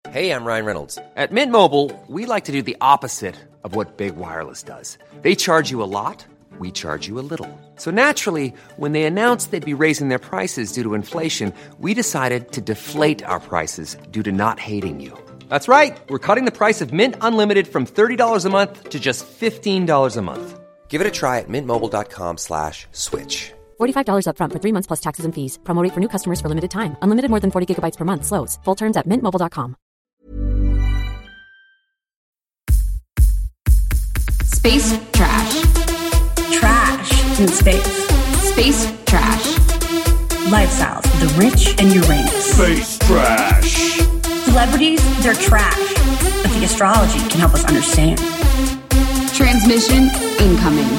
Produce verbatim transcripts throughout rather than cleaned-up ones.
Hey, I'm Ryan Reynolds. At Mint Mobile, we like to do the opposite of what Big Wireless does. They charge you a lot, we charge you a little. So naturally, when they announced they'd be raising their prices due to inflation, we decided to deflate our prices due to not hating you. That's right. We're cutting the price of Mint Unlimited from thirty dollars a month to just fifteen dollars a month. Give it a try at mintmobile.com slash switch. forty-five dollars up front for three months plus taxes and fees. Promo rate for new customers for limited time. Unlimited more than forty gigabytes per month. Slows full terms at mint mobile dot com. Space trash. Trash in space. Space trash. Lifestyles of the rich and Uranus. Space trash. Celebrities, they're trash, but the astrology can help us understand. Transmission incoming.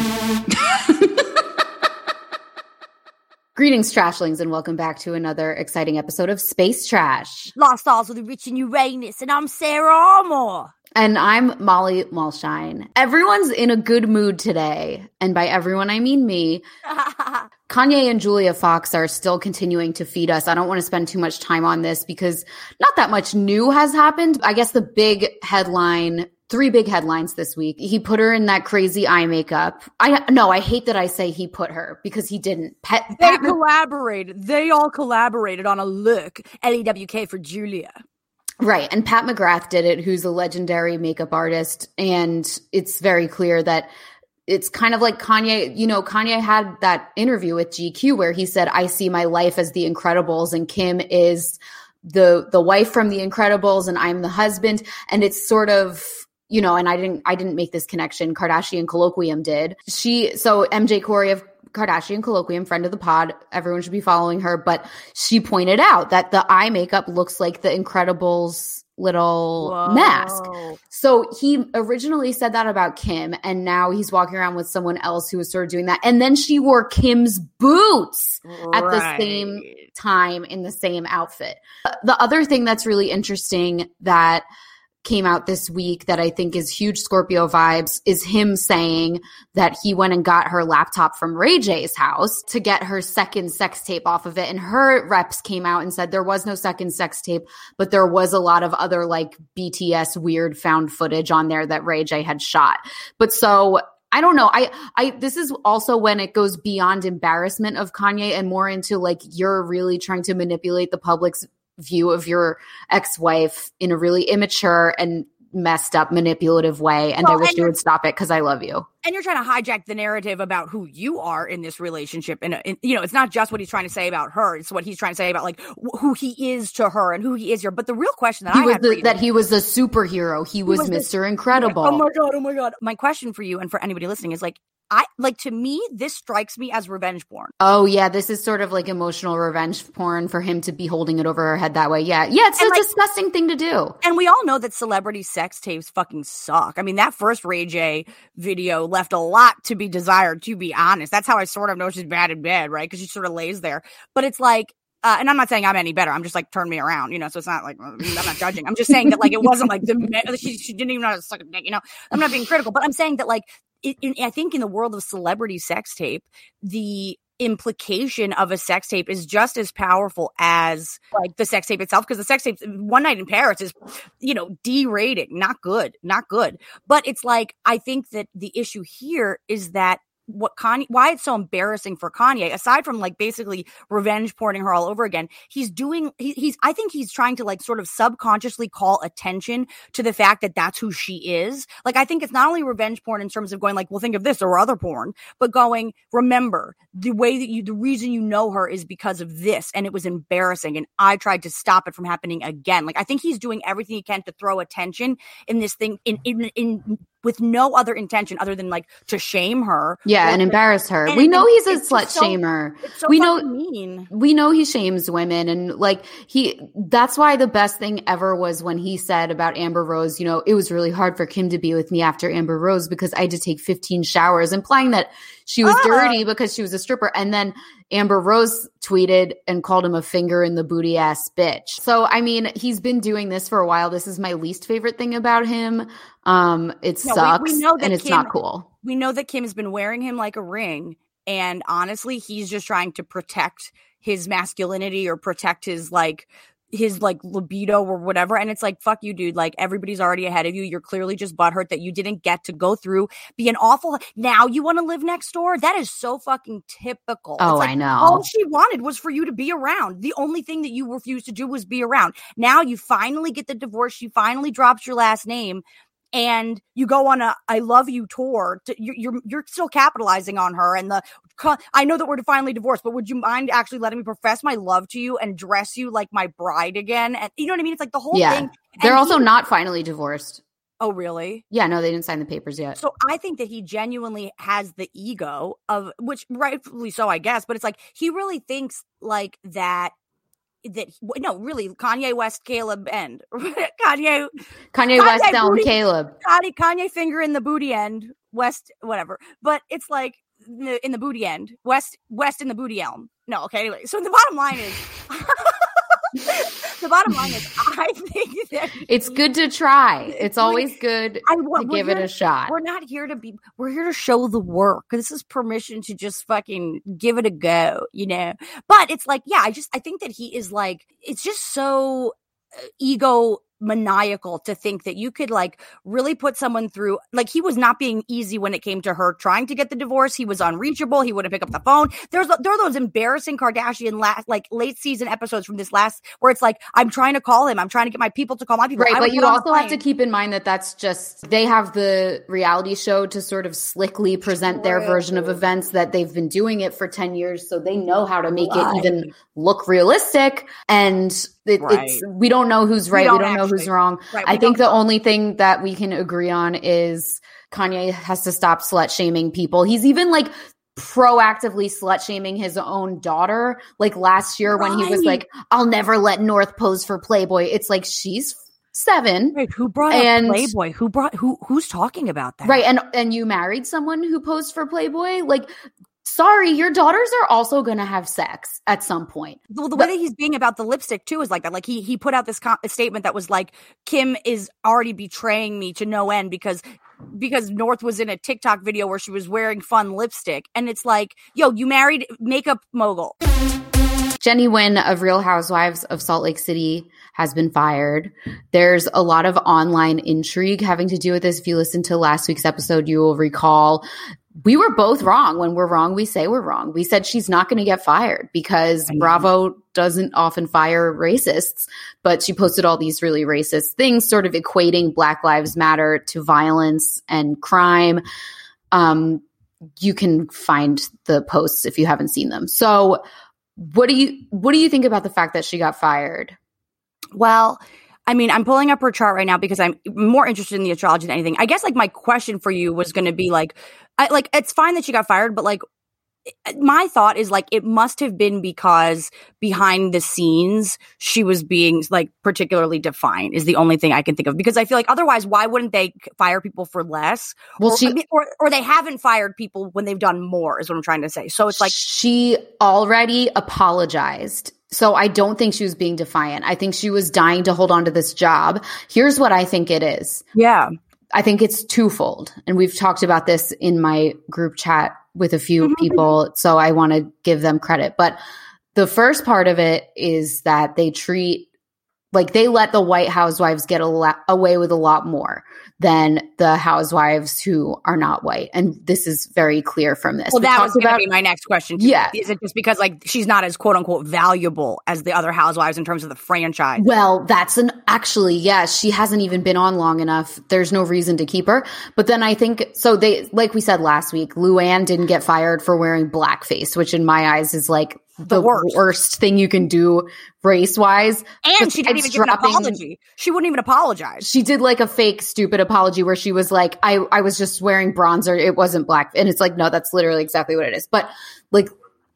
Greetings, Trashlings, and welcome back to another exciting episode of Space Trash. Lifestyles of the rich and Uranus, and I'm Sarah Armour. And I'm Molly Mulshine. Everyone's in a good mood today, and by everyone I mean me. Kanye and Julia Fox are still continuing to feed us. I don't want to spend too much time on this because not that much new has happened. I guess the big headline, three big headlines this week. He put her in that crazy eye makeup. I no, I hate that I say he put her because he didn't. Pat, They Pat, collaborated. They all collaborated on a look. L E W K for Julia. Right. And Pat McGrath did it, who's a legendary makeup artist. And it's very clear that it's kind of like Kanye, you know, Kanye had that interview with G Q where he said, I see my life as The Incredibles, and Kim is the the wife from The Incredibles and I'm the husband. And it's sort of, you know, and I didn't I didn't make this connection. Kardashian Colloquium did. She so M J Corey of Kardashian Colloquium, friend of the pod, everyone should be following her, but she pointed out that the eye makeup looks like the Incredibles little Whoa. mask. So he originally said that about Kim, and now he's walking around with someone else who was sort of doing that. And then she wore Kim's boots Right. at the same time in the same outfit. The other thing that's really interesting that came out this week that I think is huge Scorpio vibes is him saying that he went and got her laptop from Ray J's house to get her second sex tape off of it. And her reps came out and said there was no second sex tape, but there was a lot of other like B T S weird found footage on there that Ray J had shot. But so I don't know. I, I, this is also when it goes beyond embarrassment of Kanye and more into like, you're really trying to manipulate the public's view of your ex-wife in a really immature and messed up manipulative way. And Well, I wish and you you're- would stop it because I love you. And you're trying to hijack the narrative about who you are in this relationship. And, and, you know, it's not just what he's trying to say about her. It's what he's trying to say about, like, wh- who he is to her and who he is here. But the real question that He I was had the, for you, that he was the superhero. He was, was the- Mister Incredible. Oh my God, oh my God. My question for you and for anybody listening is, like, I like to me, this strikes me as revenge porn. Oh yeah, this is sort of like emotional revenge porn for him to be holding it over her head that way. Yeah, yeah, it's And a like- disgusting thing to do. And we all know that celebrity sex tapes fucking suck. I mean, that first Ray J video left a lot to be desired, to be honest. That's how I sort of know she's bad in bed, right? Because she sort of lays there. But it's like, uh, and I'm not saying I'm any better. I'm just like, turn me around, you know? So it's not like, I'm not judging. I'm just saying that, like, it wasn't like, the, she, she didn't even know how to suck a dick, you know? I'm not being critical, but I'm saying that, like, it, in, I think in the world of celebrity sex tape, the implication of a sex tape is just as powerful as like the sex tape itself, because the sex tape One Night in Paris is, you know, D rating, not good, not good. But it's like, I think that the issue here is that what Kanye, why it's so embarrassing for Kanye, aside from like basically revenge porning her all over again, he's doing, he, he's, I think he's trying to like sort of subconsciously call attention to the fact that that's who she is. Like, I think it's not only revenge porn in terms of going like, well, think of this or other porn, but going, remember the way that you, the reason you know her is because of this. And it was embarrassing. And I tried to stop it from happening again. Like, I think he's doing everything he can to throw attention in this thing in, in, in, with no other intention other than like to shame her. Yeah, or, and embarrass her. and We know he's a it's slut just so- shamer. It's so we know fucking mean. we know he shames women, and like he that's why the best thing ever was when he said about Amber Rose, you know, it was really hard for Kim to be with me after Amber Rose because I had to take fifteen showers, implying that she was Ah. dirty because she was a stripper. And then Amber Rose tweeted and called him a finger in the booty ass bitch. So, I mean, he's been doing this for a while. This is my least favorite thing about him. Um, it No, we- sucks we know that and it's Kim- not cool. We know that Kim has been wearing him like a ring. And honestly, he's just trying to protect his masculinity or protect his like his like libido or whatever. And it's like, fuck you, dude. Like everybody's already ahead of you. You're clearly just butthurt that you didn't get to go through, be an awful, now you want to live next door? That is so fucking typical. Oh, like, I know. All she wanted was for you to be around. The only thing that you refused to do was be around. Now you finally get the divorce. She finally drops your last name. And you go on a "I love you" tour. To, you're, you're you're still capitalizing on her. And the I know that we're finally divorced, but would you mind actually letting me profess my love to you and dress you like my bride again? And you know what I mean? It's like the whole yeah. thing. They're and also he, not finally divorced. Oh, really? Yeah, no, they didn't sign the papers yet. So I think that he genuinely has the ego of, which rightfully so, I guess. But it's like he really thinks like that. That no, really, Kanye West, Caleb end. Kanye, Kanye, Kanye West, down booty, Caleb. Kanye, Kanye finger in the booty end, West, whatever. But it's like in the, in the booty end, West, West in the booty elm. No, okay. Anyway, so the bottom line is, the bottom line is, I think that it's good to try. It's always good I, to give here, it a shot. We're not here to be. We're here to show the work. This is permission to just fucking give it a go, you know. But it's like, yeah, I just I think that he is like, it's just so ego maniacal to think that you could like really put someone through. Like he was not being easy when it came to her trying to get the divorce. He was unreachable. He wouldn't pick up the phone. There's there are those embarrassing Kardashian last like late season episodes from this last where it's like, I'm trying to call him. I'm trying to get my people to call my people. Right, I but you also have to keep in mind that that's just they have the reality show to sort of slickly present their version of events, that they've been doing it for ten years, so they know how to make right. it even look realistic. And it, right. it's we don't know who's right. We don't, we don't know who's wrong. Right, I think the only thing that we can agree on is Kanye has to stop slut shaming people. He's even like proactively slut shaming his own daughter. Like last year right. when he was like, I'll never let North pose for Playboy. It's like, she's seven. Wait, who brought and, up Playboy? Who brought who who's talking about that? Right. And and you married someone who posed for Playboy? Like, sorry, your daughters are also going to have sex at some point. Well, the way that he's being about the lipstick too is like that. Like he he put out this com- statement that was like, Kim is already betraying me to no end because because North was in a TikTok video where she was wearing fun lipstick. And it's like, yo, you married makeup mogul. Jenny Nguyen of Real Housewives of Salt Lake City has been fired. There's a lot of online intrigue having to do with this. If you listened to last week's episode, you will recall we were both wrong. When we're wrong, we say we're wrong. We said she's not going to get fired because Bravo doesn't often fire racists, but she posted all these really racist things, sort of equating Black Lives Matter to violence and crime. Um, you can find the posts if you haven't seen them. So what do you what do you think about the fact that she got fired? Well, I mean, I'm pulling up her chart right now because I'm more interested in the astrology than anything. I guess like my question for you was going to be like, I, like, it's fine that she got fired, but like, my thought is like, it must have been because behind the scenes, she was being like particularly defiant is the only thing I can think of. Because I feel like otherwise, why wouldn't they fire people for less? Well, or, she, I mean, or, or they haven't fired people when they've done more is what I'm trying to say. So it's like she already apologized. So I don't think she was being defiant. I think she was dying to hold on to this job. Here's what I think it is. Yeah. I think it's twofold. And we've talked about this in my group chat with a few people. So I want to give them credit. But the first part of it is that they treat, like they let the white housewives get a lot, away with a lot more than the housewives who are not white. And this is very clear from this. Well, we that was going to be my next question too. Yeah. Is it just because like she's not as quote unquote valuable as the other housewives in terms of the franchise? Well, that's an actually, yes, she hasn't even been on long enough. There's no reason to keep her. But then I think, so they, like we said last week, Luann didn't get fired for wearing blackface, which in my eyes is like the, the worst. worst thing you can do race wise. And she didn't even give an apology. She wouldn't even apologize. She did like a fake stupid apology where she was like, I, I was just wearing bronzer. It wasn't black. And it's like, no, that's literally exactly what it is. But like,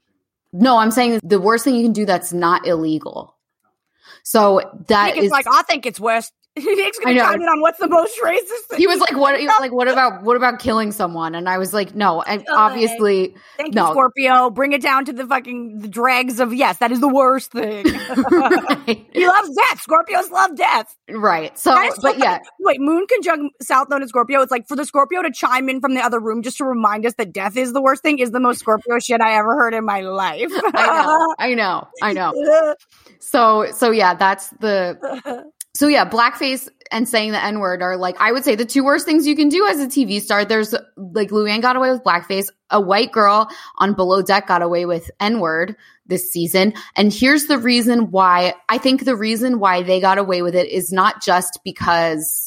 no, I'm saying the worst thing you can do that's not illegal. So that I think it's is like, I think it's worse. Nick's gonna chime in on what's the most racist thing. He was like, "What? He was like, what about what about killing someone?" And I was like, "No, and obviously, thank no. you, Scorpio. Bring it down to the fucking the dregs of yes, that is the worst thing. Right. He loves death. Scorpios love death, right? So, so but yeah, wait, Moon conjunct South Node and Scorpio. It's like for the Scorpio to chime in from the other room just to remind us that death is the worst thing is the most Scorpio shit I ever heard in my life. I know, I know, I know. So, so yeah, that's the. So yeah, blackface and saying the N-word are like, I would say the two worst things you can do as a T V star. There's like Luann got away with blackface. A white girl on Below Deck got away with N-word this season. And here's the reason why. I think the reason why they got away with it is not just because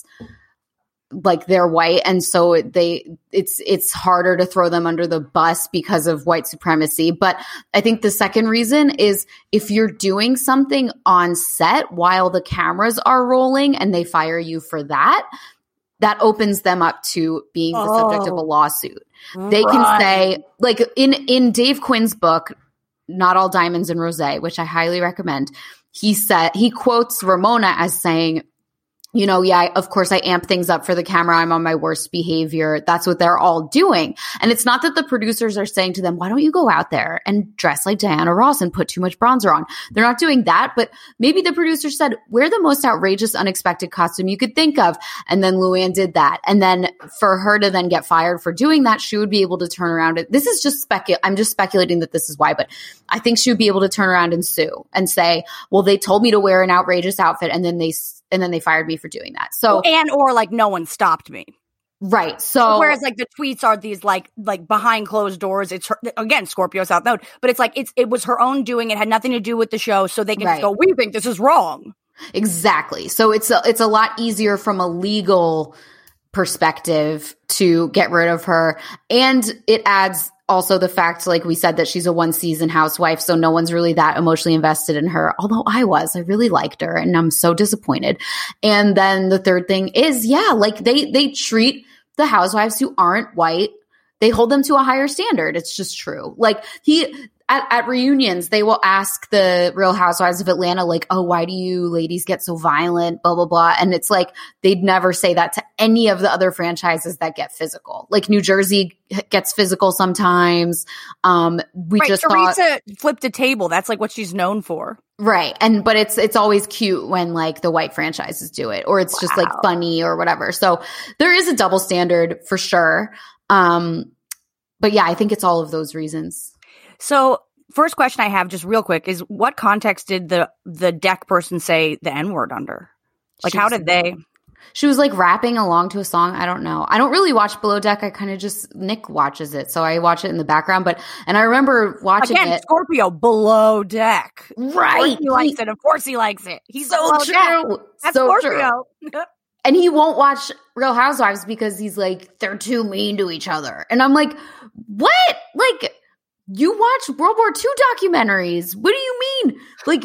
like they're white and so they it's it's harder to throw them under the bus because of white supremacy. But I think the second reason is if you're doing something on set while the cameras are rolling and they fire you for that, that opens them up to being the oh, subject of a lawsuit. They right. can say, like in in Dave Quinn's book, Not All Diamonds and Rosé, which I highly recommend, he said he quotes Ramona as saying, you know, yeah, of course I amp things up for the camera. I'm on my worst behavior. That's what they're all doing. And it's not that the producers are saying to them, why don't you go out there and dress like Diana Ross and put too much bronzer on? They're not doing that. But maybe the producer said, wear the most outrageous, unexpected costume you could think of. And then Luann did that. And then for her to then get fired for doing that, she would be able to turn around. This is just specu- I'm just speculating that this is why, but I think she would be able to turn around and sue and say, well, they told me to wear an outrageous outfit and then they And then they fired me for doing that. So and or like no one stopped me. Right. So whereas like the tweets are these like like behind closed doors. It's her, again Scorpio South Node, but it's like it's it was her own doing. It had nothing to do with the show, so they can right. just go, we think this is wrong. Exactly. So it's a, it's a lot easier from a legal perspective to get rid of her, and it adds. Also, the fact, like we said, that she's a one-season housewife, so no one's really that emotionally invested in her, although I was. I really liked her, and I'm so disappointed. And then the third thing is, yeah, like they they treat the housewives who aren't white, they hold them to a higher standard. It's just true. Like he at, at reunions, they will ask the Real Housewives of Atlanta, like, oh, why do you ladies get so violent, blah, blah, blah. And it's like they'd never say that to any of the other franchises that get physical. Like New Jersey gets physical sometimes. Um, we right, just Teresa thought, flipped a table. That's like what she's known for. Right. And but it's it's always cute when like the white franchises do it, or it's wow. just like funny or whatever. So there is a double standard for sure. Um, but yeah, I think it's all of those reasons. So first question I have just real quick is what context did the the deck person say the N-word under? Like she how did they? She was like rapping along to a song. I don't know. I don't really watch Below Deck. I kind of just, Nick watches it. So I watch it in the background. But, and I remember watching Again, it. Scorpio, Below Deck. Right. He likes it. Of course he likes it. He's so true. Deck. That's so Scorpio. True. And he won't watch Real Housewives because he's like, they're too mean to each other. And I'm like, what? Like, you watch World War Two documentaries. What do you mean? Like,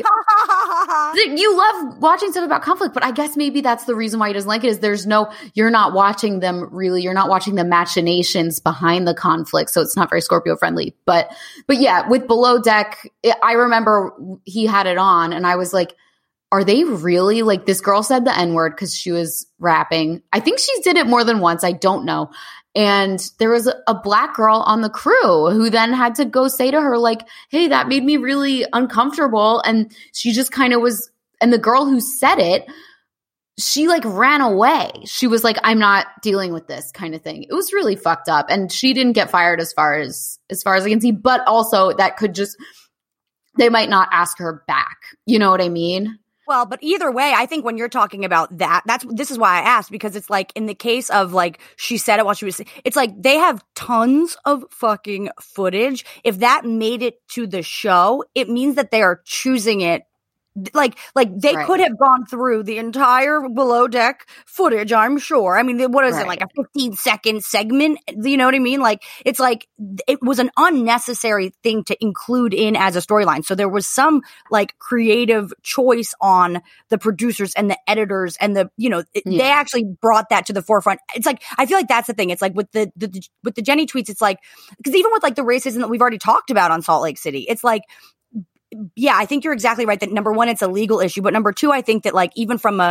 you love watching stuff about conflict, but I guess maybe that's the reason why he doesn't like it is there's no, you're not watching them really. You're not watching the machinations behind the conflict. So it's not very Scorpio friendly. But, but yeah, with Below Deck, it, I remember he had it on and I was like, are they really like this girl said the N-word because she was rapping. I think she did it more than once. I don't know. And there was a, a black girl on the crew who then had to go say to her, like, hey, that made me really uncomfortable. And she just kind of was, and the girl who said it, she like ran away. She was like, I'm not dealing with this kind of thing. It was really fucked up. And she didn't get fired as far as, as far as I can see, but also that could just, they might not ask her back. You know what I mean? Well, but either way, I think when you're talking about that, that's, this is why I asked, because it's like in the case of like, she said it while she was, it's like they have tons of fucking footage. If that made it to the show, it means that they are choosing it. Like, like they right. could have gone through the entire Below Deck footage, I'm sure. I mean, what is right. it, like a fifteen second segment? You know what I mean? Like, it's like, it was an unnecessary thing to include in as a storyline. So there was some like creative choice on the producers and the editors and the, you know, yeah. they actually brought that to the forefront. It's like, I feel like that's the thing. It's like with the, the with the Jenny tweets, it's like, because even with like the racism that we've already talked about on Salt Lake City, it's like, yeah, I think you're exactly right that number one, it's a legal issue. But number two, I think that like even from a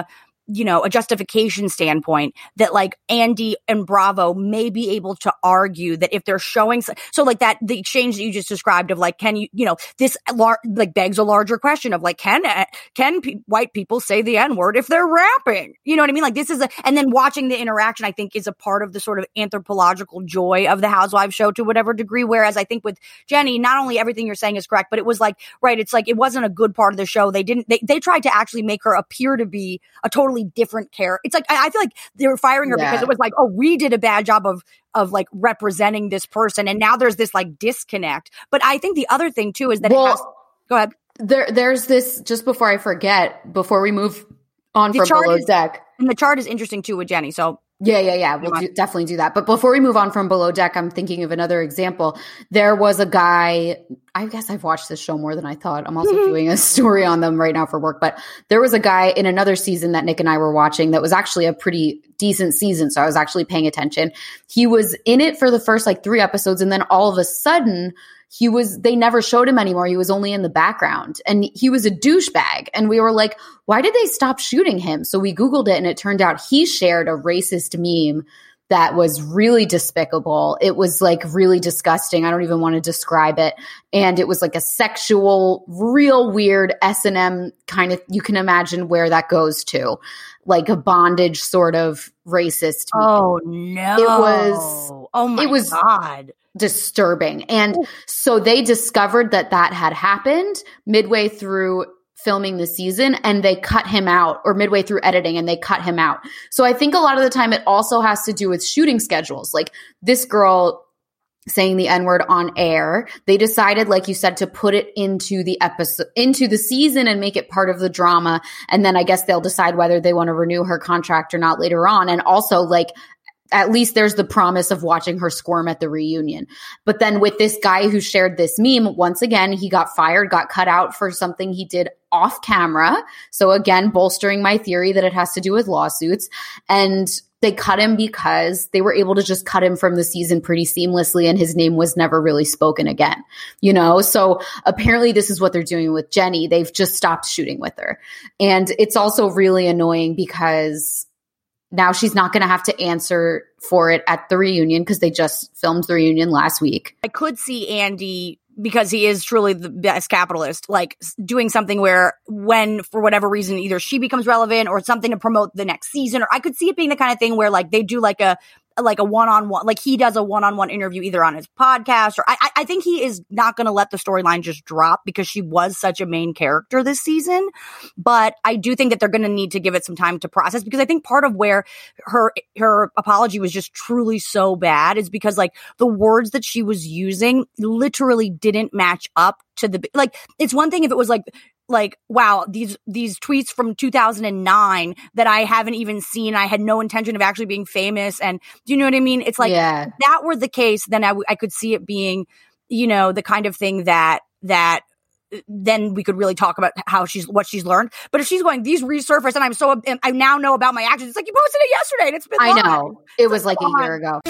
you know, a justification standpoint that like Andy and Bravo may be able to argue that if they're showing, so, so like that, the exchange that you just described of like, can you, you know, this lar- like begs a larger question of like, can, can pe- white people say the N word if they're rapping? You know what I mean? Like this is a, and then watching the interaction, I think is a part of the sort of anthropological joy of the Housewives show to whatever degree. Whereas I think with Jenny, not only everything you're saying is correct, but it was like, right, it's like, it wasn't a good part of the show. They didn't, they, they tried to actually make her appear to be a totally different character. It's like I, I feel like they were firing her yeah. because it was like, oh, we did a bad job of of like representing this person, and now there's this like disconnect. But I think the other thing too is that well, it has, go ahead. There, there's this. Just before I forget, before we move on the from Below is, Deck, and the chart is interesting too with Jenny. So. Yeah, yeah, yeah. We'll do, definitely do that. But before we move on from Below Deck, I'm thinking of another example. There was a guy, I guess I've watched this show more than I thought. I'm also doing a story on them right now for work. But there was a guy in another season that Nick and I were watching that was actually a pretty decent season. So I was actually paying attention. He was in it for the first like three episodes. And then all of a sudden, he was, they never showed him anymore. He was only in the background and he was a douchebag. And we were like, why did they stop shooting him? So we Googled it and it turned out he shared a racist meme that was really despicable. It was like really disgusting. I don't even want to describe it. And it was like a sexual, real weird S and M kind of, you can imagine where that goes to, like a bondage sort of racist meme. Oh no. It was, oh my it was God. disturbing. And so they discovered that that had happened midway through filming the season and they cut him out, or midway through editing and they cut him out. So I think a lot of the time it also has to do with shooting schedules. Like this girl saying the N-word on air, they decided, like you said, to put it into the episode, into the season and make it part of the drama. And then I guess they'll decide whether they want to renew her contract or not later on. And also like, at least there's the promise of watching her squirm at the reunion. But then with this guy who shared this meme, once again, he got fired, got cut out for something he did off camera. So again, bolstering my theory that it has to do with lawsuits. And they cut him because they were able to just cut him from the season pretty seamlessly and his name was never really spoken again, you know? So apparently this is what they're doing with Jenny. They've just stopped shooting with her. And it's also really annoying because now she's not going to have to answer for it at the reunion because they just filmed the reunion last week. I could see Andy, because he is truly the best capitalist, like doing something where when, for whatever reason, either she becomes relevant or something to promote the next season, or I could see it being the kind of thing where like they do like a, like a one-on-one, like he does a one-on-one interview either on his podcast or I, I think he is not going to let the storyline just drop because she was such a main character this season. But I do think that they're going to need to give it some time to process because I think part of where her, her apology was just truly so bad is because like the words that she was using literally didn't match up to the, like, it's one thing if it was like, like, wow, these, these tweets from two thousand nine that I haven't even seen. I had no intention of actually being famous. And do you know what I mean? It's like, yeah. If that were the case, then I, w- I could see it being, you know, the kind of thing that, that then we could really talk about how she's, what she's learned. But if she's going, these resurfaced and I'm so, and I now know about my actions. It's like, you posted it yesterday and it's been I long. know. It was like a year ago.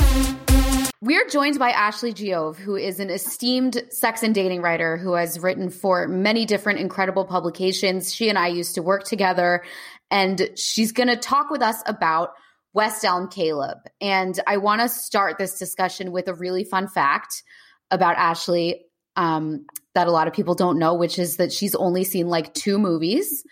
We're joined by Ashley Giove, who is an esteemed sex and dating writer who has written for many different incredible publications. She and I used to work together, and she's going to talk with us about West Elm Caleb. And I want to start this discussion with a really fun fact about Ashley um, that a lot of people don't know, which is that she's only seen like two movies.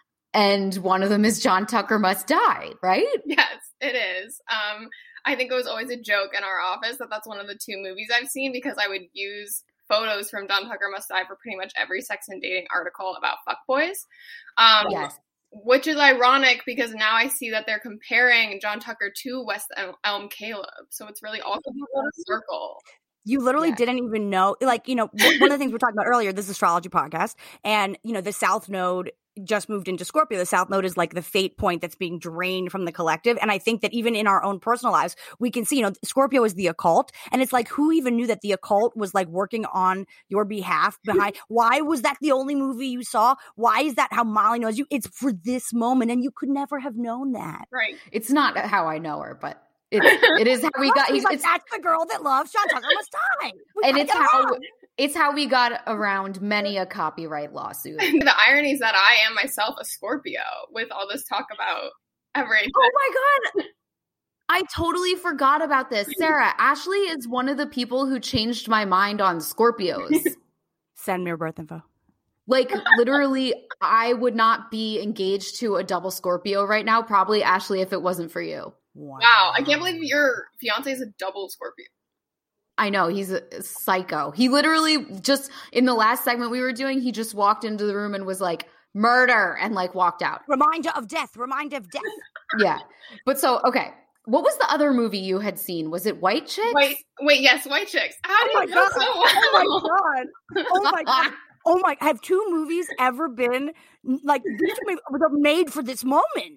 And one of them is John Tucker Must Die, right? Yes, it is. Um, I think it was always a joke in our office that that's one of the two movies I've seen because I would use photos from John Tucker Must Die for pretty much every sex and dating article about fuckboys. Um, yes. Which is ironic because now I see that they're comparing John Tucker to West Elm Caleb. So it's really all a circle. You literally yeah. didn't even know, like, you know, one of the things we were talking about earlier, this is astrology podcast, and, you know, the South Node just moved into Scorpio. The South Node is like the fate point that's being drained from the collective. And I think that even in our own personal lives, we can see, you know, Scorpio is the occult. And it's like, who even knew that the occult was like working on your behalf behind? Why was that the only movie you saw? Why is that how Molly knows you? It's for this moment. And you could never have known that. Right. It's not how I know her, but it, it is how we got. He's like, that's the girl that loves John Tucker Must Die. We and it's how on. It's how we got around many a copyright lawsuit. The irony is that I am myself a Scorpio with all this talk about ever ate Oh my God. I totally forgot about this. Sarah, Ashley is one of the people who changed my mind on Scorpios. Send me your birth info. Like, literally, I would not be engaged to a double Scorpio right now. Probably, Ashley, if it wasn't for you. Wow. Wow, I can't believe your fiance is a double Scorpio. I know, he's a psycho. He literally just, in the last segment we were doing, he just walked into the room and was like, murder, and like walked out. Reminder of death. Reminder of death. Yeah. But so, okay. What was the other movie you had seen? Was it White Chicks? Wait, wait, yes, White Chicks. How Oh do my you know God. so well? Oh my God. Oh my God. Oh my, have two movies ever been like these two were made for this moment?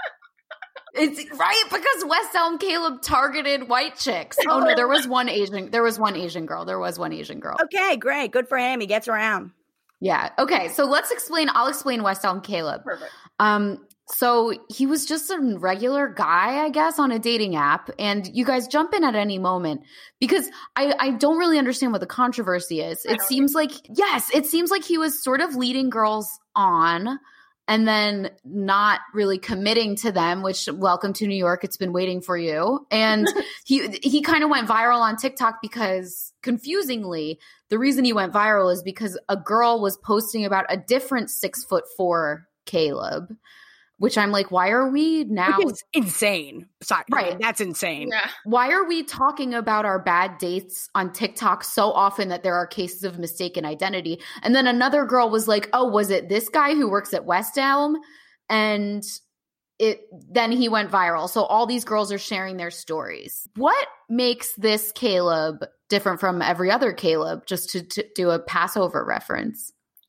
It's right, because West Elm Caleb targeted white chicks. Oh no, there was one Asian there was one Asian girl. There was one Asian girl. Okay, great. Good for him. He gets around. Yeah. Okay, so let's explain I'll explain West Elm Caleb. Perfect. Um so he was just a regular guy, I guess, on a dating app, and you guys jump in at any moment because I, I don't really understand what the controversy is. It seems like, yes, it seems like he was sort of leading girls on and then not really committing to them, which, welcome to New York, it's been waiting for you. And he he kind of went viral on TikTok because, confusingly, the reason he went viral is because a girl was posting about a different six foot four Caleb. Which I'm like, why are we now? Which is insane. Sorry. Right. That's insane. Yeah. Why are we talking about our bad dates on TikTok so often that there are cases of mistaken identity? And then another girl was like, oh, was it this guy who works at West Elm? And it then he went viral. So all these girls are sharing their stories. What makes this Caleb different from every other Caleb, just to, to do a Passover reference?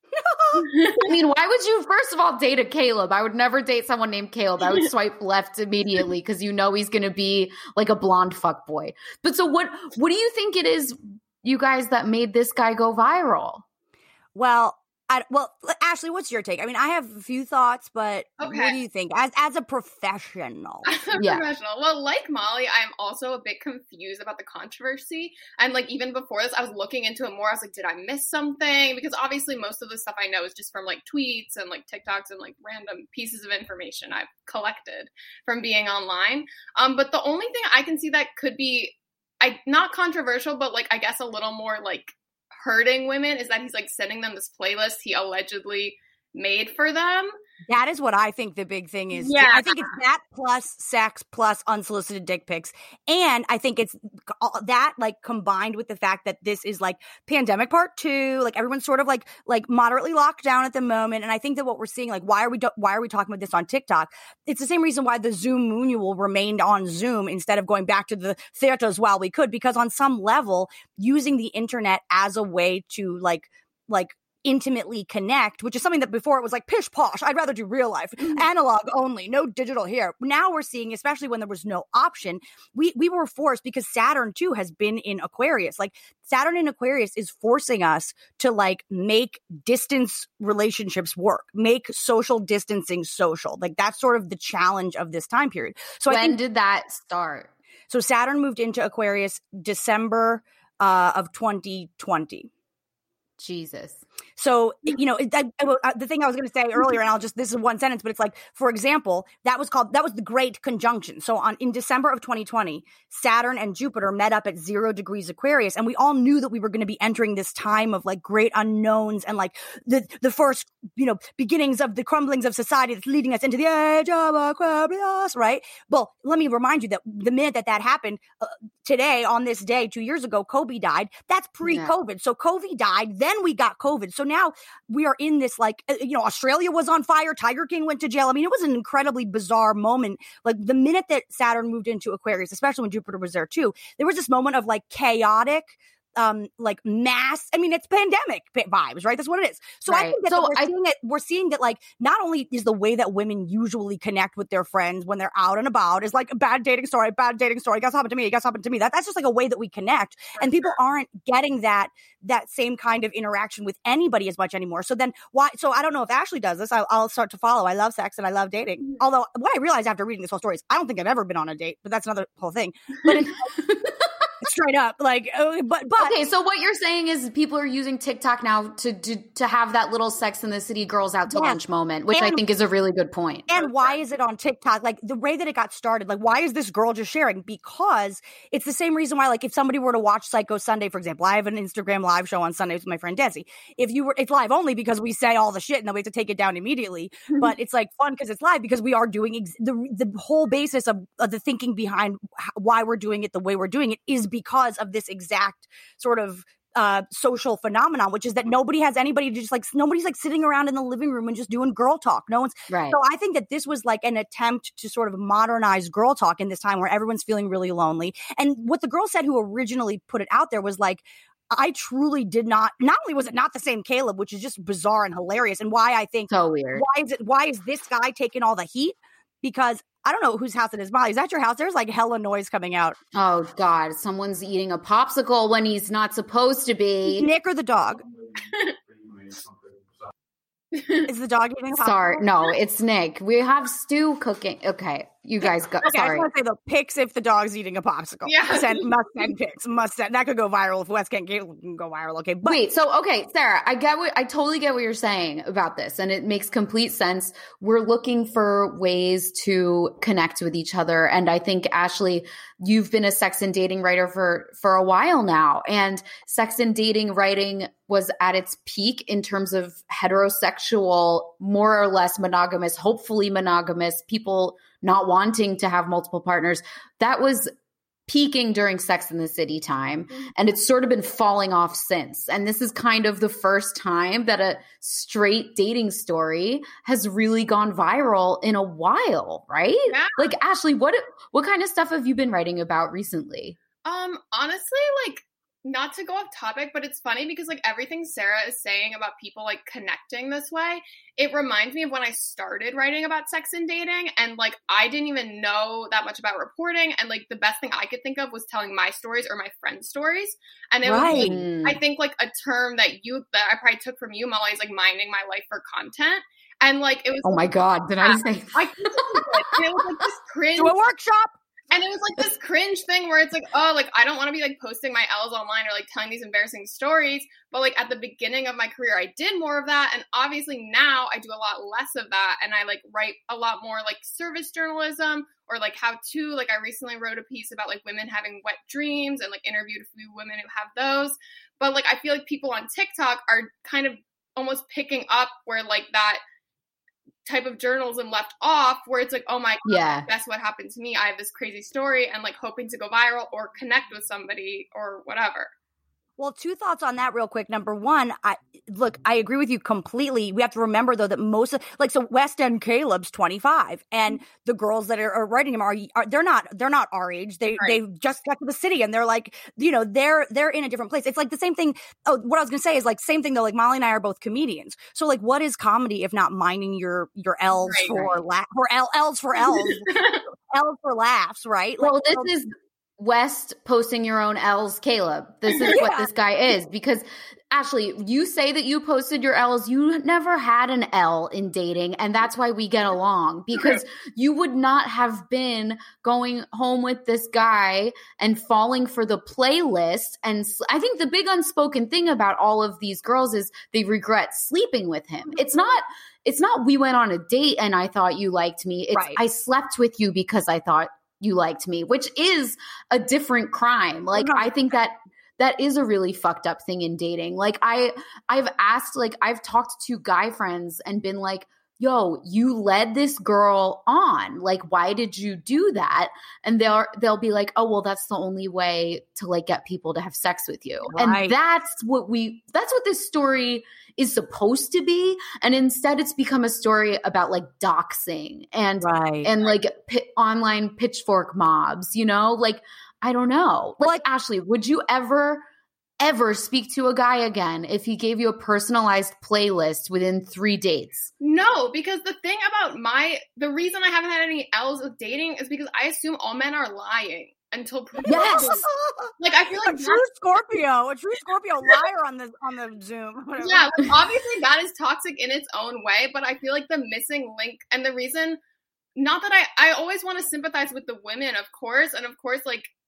I mean, why would you, first of all, date a Caleb? I would never date someone named Caleb. I would swipe left immediately because you know he's going to be like a blonde fuckboy. But so what, what do you think it is, you guys, that made this guy go viral? Well, I, well, Ashley, what's your take? I mean, I have a few thoughts, but Okay. what do you think? As as a professional. Yeah. Professional. Well, like Molly, I'm also a bit confused about the controversy. And like even before this, I was looking into it more. I was like, did I miss something? Because obviously most of the stuff I know is just from like tweets and like TikToks and like random pieces of information I've collected from being online. Um, but the only thing I can see that could be, I not controversial, but like I guess a little more like hurting women is that he's like sending them this playlist he allegedly made for them. That is what I think the big thing is. Yeah. I think it's that plus sex plus unsolicited dick pics. And I think it's that like combined with the fact that this is like pandemic part two, like everyone's sort of like like moderately locked down at the moment. And I think that what we're seeing, like why are we do- why are we talking about this on TikTok? It's the same reason why the Zoom Moonual remained on Zoom instead of going back to the theaters while we could, because on some level, using the internet as a way to like like intimately connect, which is something that before it was like pish posh. I'd rather do real life, analog only, no digital here. Now we're seeing, especially when there was no option, we we were forced because Saturn too has been in Aquarius. Like Saturn in Aquarius is forcing us to like make distance relationships work, make social distancing social. Like that's sort of the challenge of this time period. So When I think, did that start? so Saturn moved into Aquarius December uh, of twenty twenty. Jesus. So, you know, I, I, the thing I was going to say earlier, and I'll just, this is one sentence, but it's like, for example, that was called, that was the Great Conjunction. So on, in December of twenty twenty, Saturn and Jupiter met up at zero degrees Aquarius. And we all knew that we were going to be entering this time of like great unknowns and like the, the first, you know, beginnings of the crumblings of society that's leading us into the age of Aquarius, right? Well, let me remind you that the minute that that happened, uh, today, on this day, two years ago, Kobe died. That's pre-COVID. Yeah. So Kobe died, then we got COVID. So now we are in this, like, you know, Australia was on fire. Tiger King went to jail. I mean, it was an incredibly bizarre moment. Like the minute that Saturn moved into Aquarius, especially when Jupiter was there too, there was this moment of like chaotic, um, like mass, I mean, it's pandemic vibes, right? That's what it is. So right. I think that, so that we're, I, seeing that we're seeing that like, not only is the way that women usually connect with their friends when they're out and about is like a bad dating story, bad dating story. Guess happened to me. Guess happened to me. That, that's just like a way that we connect. And people aren't getting that, that same kind of interaction with anybody as much anymore. So then why, so I don't know if Ashley does this. I'll, I'll start to follow. I love sex and I love dating. Although what I realized after reading this whole story is I don't think I've ever been on a date, but that's another whole thing. But it's, it's straight up. Like, uh, but but okay, so what you're saying is people are using TikTok now to to, to have that little Sex in the City girls out to yeah. lunch moment, which and, I think is a really good point. And why is it on TikTok? Like the way that it got started, like why is this girl just sharing? Because it's the same reason why, like if somebody were to watch Psycho Sunday, for example, I have an Instagram live show on Sundays with my friend Desi. If you were, it's live only because we say all the shit and then we have to take it down immediately. But it's like fun because it's live because we are doing ex- the the whole basis of, of the thinking behind why we're doing it the way we're doing it is because of this exact sort of uh, social phenomenon, which is that nobody has anybody to just like, nobody's like sitting around in the living room and just doing girl talk. No one's, right. So I think that this was like an attempt to sort of modernize girl talk in this time where everyone's feeling really lonely. And what the girl said who originally put it out there was like, I truly did not, not only was it not the same Caleb, which is just bizarre and hilarious, and why I think, so weird. Why is it, why is this guy taking all the heat? Because I don't know whose house it is. Molly, is that your house? There's like hella noise coming out. Oh God, someone's eating a popsicle when he's not supposed to be. Nick or the dog? Is the dog eating a popsicle? Sorry, no, it's Nick. We have stew cooking. Okay, you guys go. Okay, sorry. I just want to say the pics if the dog's eating a popsicle. Yeah. Send, must send pics. Must send. That could go viral if West can't go viral. Okay, but wait. So okay, Sarah, I get what I totally get what you're saying about this, and it makes complete sense. We're looking for ways to connect with each other, and I think Ashley, you've been a sex and dating writer for for a while now, and sex and dating writing was at its peak in terms of heterosexual, more or less monogamous, hopefully monogamous people not wanting to have multiple partners. That was peaking during Sex in the City time. And it's sort of been falling off since. And this is kind of the first time that a straight dating story has really gone viral in a while, right? Yeah. Like, Ashley, what what kind of stuff have you been writing about recently? Um, honestly, like, not to go off topic, but it's funny because like everything Sarah is saying about people like connecting this way, it reminds me of when I started writing about sex and dating, and like I didn't even know that much about reporting, and like the best thing I could think of was telling my stories or my friends' stories. And it right. was like, I think like a term that you that I probably took from you, Molly, is like minding my life for content. And like it was Oh my God, did I say I couldn't believe it. And it was like this cringe do a workshop. And it was like this cringe thing where it's like, oh, like I don't want to be like posting my L's online or like telling these embarrassing stories. But like at the beginning of my career, I did more of that. And obviously now I do a lot less of that. And I like write a lot more like service journalism or like how to, like I recently wrote a piece about like women having wet dreams and like interviewed a few women who have those. But like I feel like people on TikTok are kind of almost picking up where like that type of journalism left off, where it's like, oh my God, yeah, that's what happened to me. I have this crazy story, and like hoping to go viral or connect with somebody or whatever. Well, two thoughts on that real quick. Number one, I look, I agree with you completely. We have to remember though that most of like so West and Caleb's twenty-five, and the girls that are, are writing him are, are they're not they're not our age. They right. they just got to the city and they're like, you know, they're they're in a different place. It's like the same thing. Oh, what I was gonna say is like same thing though. Like Molly and I are both comedians, so like, what is comedy if not minding your your L's right, for right. la- for L L's for L's L's for laughs, right? Well, like, this so- is West posting your own L's, Caleb. This is yeah. what this guy is. Because, Ashley, you say that you posted your L's. You never had an L in dating, and that's why we get along. Because you would not have been going home with this guy and falling for the playlist. And I think the big unspoken thing about all of these girls is they regret sleeping with him. It's not it's not we went on a date and I thought you liked me. It's Right. I slept with you because I thought you liked me, which is a different crime. Like, I think that that is a really fucked up thing in dating. Like, I, I've asked, like, I've talked to guy friends and been like, yo, you led this girl on. Like, why did you do that? And they'll, they'll be like, oh, well, that's the only way to like get people to have sex with you. Right. And that's what we, that's what this story is supposed to be. And instead it's become a story about like doxing and, Right. and like pi- online pitchfork mobs, you know, like, I don't know. Like, like Ashley, would you ever, ever speak to a guy again if he gave you a personalized playlist within three dates? No, because the thing about my, the reason I haven't had any L's with dating is because I assume all men are lying until proven. Yes. Like, I feel like a true Scorpio, a true Scorpio liar on the on the Zoom. Whatever. Yeah, like, obviously that is toxic in its own way, but I feel like the missing link and the reason, not that I, I always want to sympathize with the women, of course, and of course, like,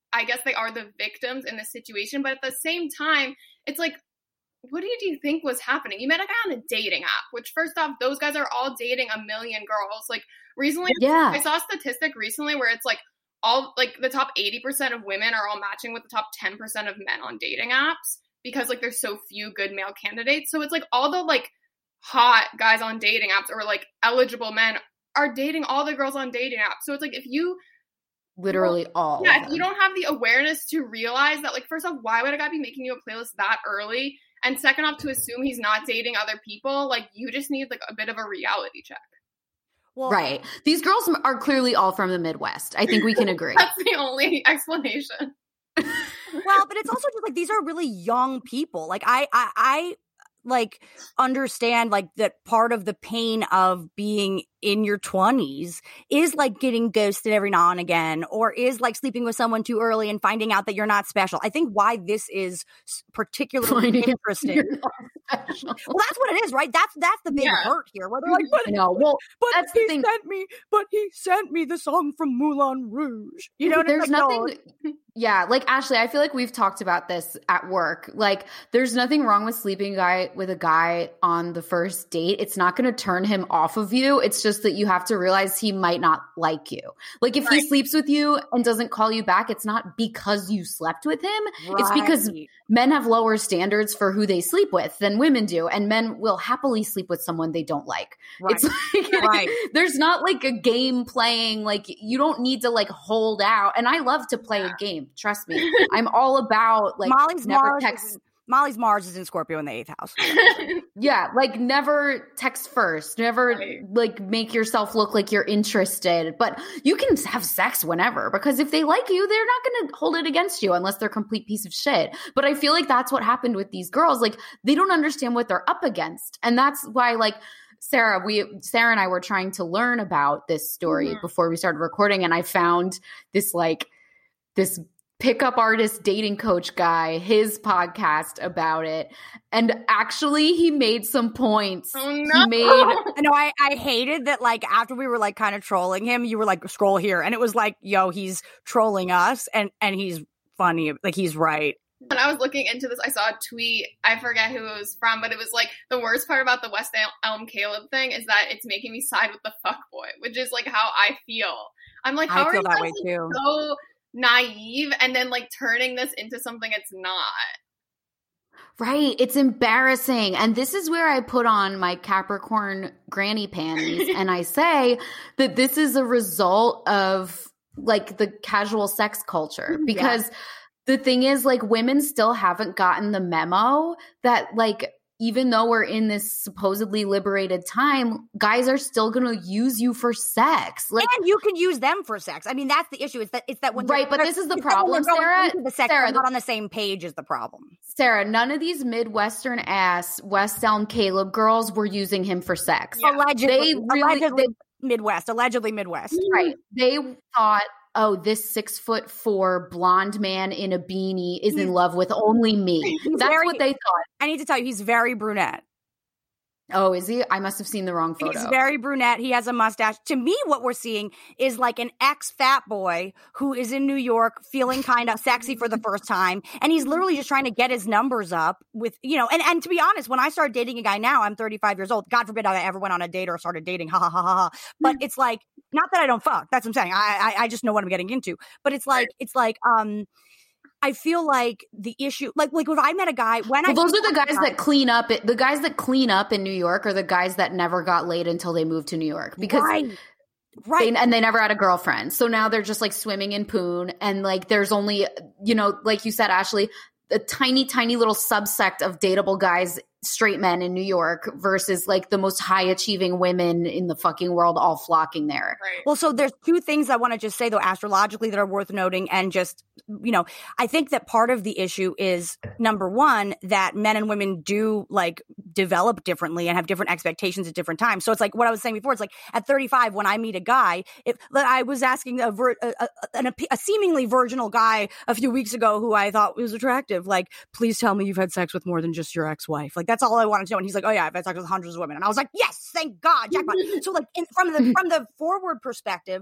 I guess they are the victims in this situation. But at the same time, it's like, what do you, do you think was happening? You met a guy on a dating app, which first off, those guys are all dating a million girls. Like recently, yeah. I saw a statistic recently where it's like all like the top eighty percent of women are all matching with the top ten percent of men on dating apps because like there's so few good male candidates. So it's like all the like hot guys on dating apps or like eligible men are dating all the girls on dating apps. So it's like if you literally all yeah, if you don't have the awareness to realize that, like, first off, why would a guy be making you a playlist that early? And second off, to assume he's not dating other people, like, you just need like a bit of a reality check. Well, right. These girls are clearly all from the Midwest. I think we can agree. That's the only explanation. Well, but it's also just like these are really young people. Like I, I, I like understand like that part of the pain of being in your twenties is like getting ghosted every now and again, or is like sleeping with someone too early and finding out that you're not special. I think why this is particularly finding interesting. Well, that's what it is, right? That's that's the big yeah. hurt here. Where they're like, but, no, well, but that's he the thing. sent me, but he sent me the song from Moulin Rouge. You know, there's like, nothing. No. Yeah, like Ashley, I feel like we've talked about this at work. Like, there's nothing wrong with sleeping guy with a guy on the first date. It's not going to turn him off of you. It's just that you have to realize he might not like you. Like, if right. he sleeps with you and doesn't call you back, it's not because you slept with him. Right. It's because men have lower standards for who they sleep with than women do, and men will happily sleep with someone they don't like. Right. It's like, right. there's not like a game playing. Like, you don't need to like hold out. And I love to play yeah. a game. Trust me. I'm all about like Molly's never Mars text. Is, Molly's Mars is in Scorpio in the eighth house. Yeah. Like never text first, never right. like make yourself look like you're interested, but you can have sex whenever, because if they like you, they're not going to hold it against you unless they're a complete piece of shit. But I feel like that's what happened with these girls. Like, they don't understand what they're up against. And that's why like, Sarah, we Sarah and I were trying to learn about this story mm-hmm. before we started recording. And I found this like this pickup artist dating coach guy, his podcast about it. And actually he made some points. Oh, no. He made I know I, I hated that like after we were like kind of trolling him, you were like, scroll here. And it was like, yo, he's trolling us and and he's funny. Like, he's right. When I was looking into this, I saw a tweet. I forget who it was from, but it was like, the worst part about the West Elm Caleb thing is that it's making me side with the fuckboy, which is like how I feel. I'm like, how I are feel you that guys way too. so naive and then like turning this into something it's not? Right. It's embarrassing. And this is where I put on my Capricorn granny panties and I say that this is a result of like the casual sex culture, because yeah. the thing is, like, women still haven't gotten the memo that, like, even though we're in this supposedly liberated time, guys are still going to use you for sex. Like, and you can use them for sex. I mean, that's the issue. It's that it's that when right, but this is the problem, Sarah. The sex, Sarah, not on the same page is the problem. Sarah, none of these Midwestern ass West Elm Caleb girls were using him for sex. Yeah. Allegedly, they really, allegedly they, Midwest, allegedly Midwest. Right. They thought, oh, this six foot four blonde man in a beanie is in love with only me. That's very, what they thought. I need to tell you, he's very brunette. Oh, is he? I must have seen the wrong photo. He's very brunette. He has a mustache. To me, what we're seeing is like an ex-fat boy who is in New York feeling kind of sexy for the first time. And he's literally just trying to get his numbers up with, you know, and, and to be honest, when I started dating a guy now, I'm thirty-five years old. God forbid I ever went on a date or started dating. Ha ha ha ha ha. But it's like, not that I don't fuck. That's what I'm saying. I, I, I just know what I'm getting into. But it's like, it's like, um, I feel like the issue, like, like if I met a guy when well, I those are the guys that clean up. It, the guys that clean up in New York are the guys that never got laid until they moved to New York because, right, right, they, and they never had a girlfriend. So now they're just like swimming in poon, and like there's only, you know, like you said, Ashley, a tiny, tiny little subsect of dateable guys, straight men in New York versus like the most high achieving women in the fucking world all flocking there. Right. Well, so there's two things I want to just say though, astrologically, that are worth noting. And just, you know, I think that part of the issue is, number one, that men and women do like develop differently and have different expectations at different times. So it's like what I was saying before, it's like at thirty-five, when I meet a guy, if like, I was asking a, vir- a, a, a, a seemingly virginal guy a few weeks ago who I thought was attractive, like, please tell me you've had sex with more than just your ex-wife. Like, that's all I wanted to know. And he's like, oh yeah, I've had sex with hundreds of women. And I was like, yes, thank God, jackpot. So like in, from the from the forward perspective,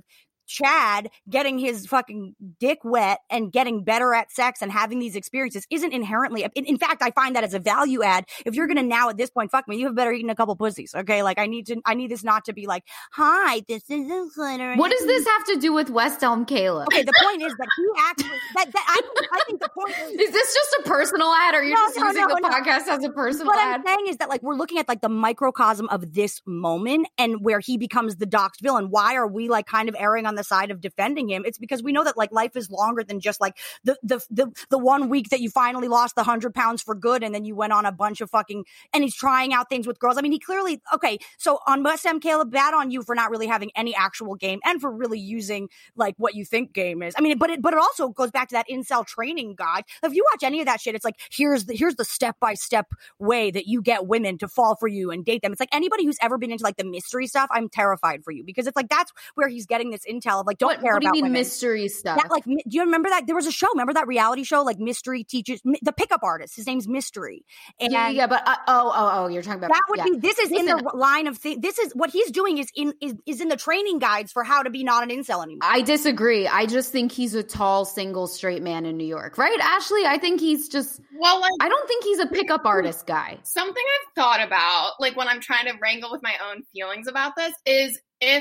Chad getting his fucking dick wet and getting better at sex and having these experiences isn't inherently, in, in fact, I find that as a value add. If you're going to now at this point, fuck me, you have better eaten a couple pussies. Okay. Like I need to, I need this not to be like, hi, this is a glitter. What does this have to do with West Elm Caleb? Okay. The point is that he actually, that, that I, I think the point is. Is this just a personal ad or are you No, just no, using no, the no. podcast as a personal What ad? I'm saying is that like we're looking at like the microcosm of this moment and where he becomes the doxed villain. Why are we like kind of erring on the side of defending him? It's because we know that like life is longer than just like the the the, the one week that you finally lost the hundred pounds for good and then you went on a bunch of fucking and he's trying out things with girls. I mean, he clearly okay. So on West Ham, Caleb, bad on you for not really having any actual game and for really using like what you think game is. I mean, but it but it also goes back to that incel training guide. If you watch any of that shit, it's like here's the here's the step by step way that you get women to fall for you and date them. It's like anybody who's ever been into like the mystery stuff, I'm terrified for you because it's like that's where he's getting this intel of like don't What, care what do about you mean women. mystery stuff? That, like, do you remember that? There was a show. Remember that reality show, like Mystery Teaches, the pickup artist. His name's Mystery. And yeah, yeah, but uh, oh, oh, oh, you're talking about that would yeah. be. This is Listen, in the line of things. This is what he's doing. Is in is, is in the training guides for how to be not an incel anymore. I disagree. I just think he's a tall, single, straight man in New York, right, Ashley? I think he's just. Well, like, I don't think he's a pickup artist guy. something I've thought about, like when I'm trying to wrangle with my own feelings about this, is if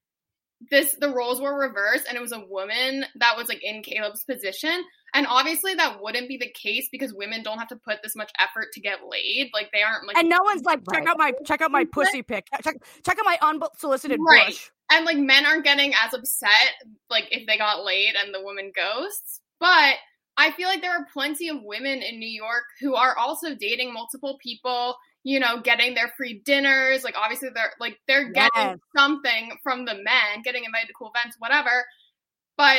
this the roles were reversed and it was a woman that was like in Caleb's position, and obviously that wouldn't be the case because women don't have to put this much effort to get laid. Like they aren't like, And no one's like, check Right. out my check out my pussy pic. Check check out my unsolicited right. bush. And like men aren't getting as upset like if they got laid and the woman ghosts. But I feel like there are plenty of women in New York who are also dating multiple people, you know, getting their free dinners. Like obviously they're like they're getting Yes. something from the men, getting invited to cool events, whatever. But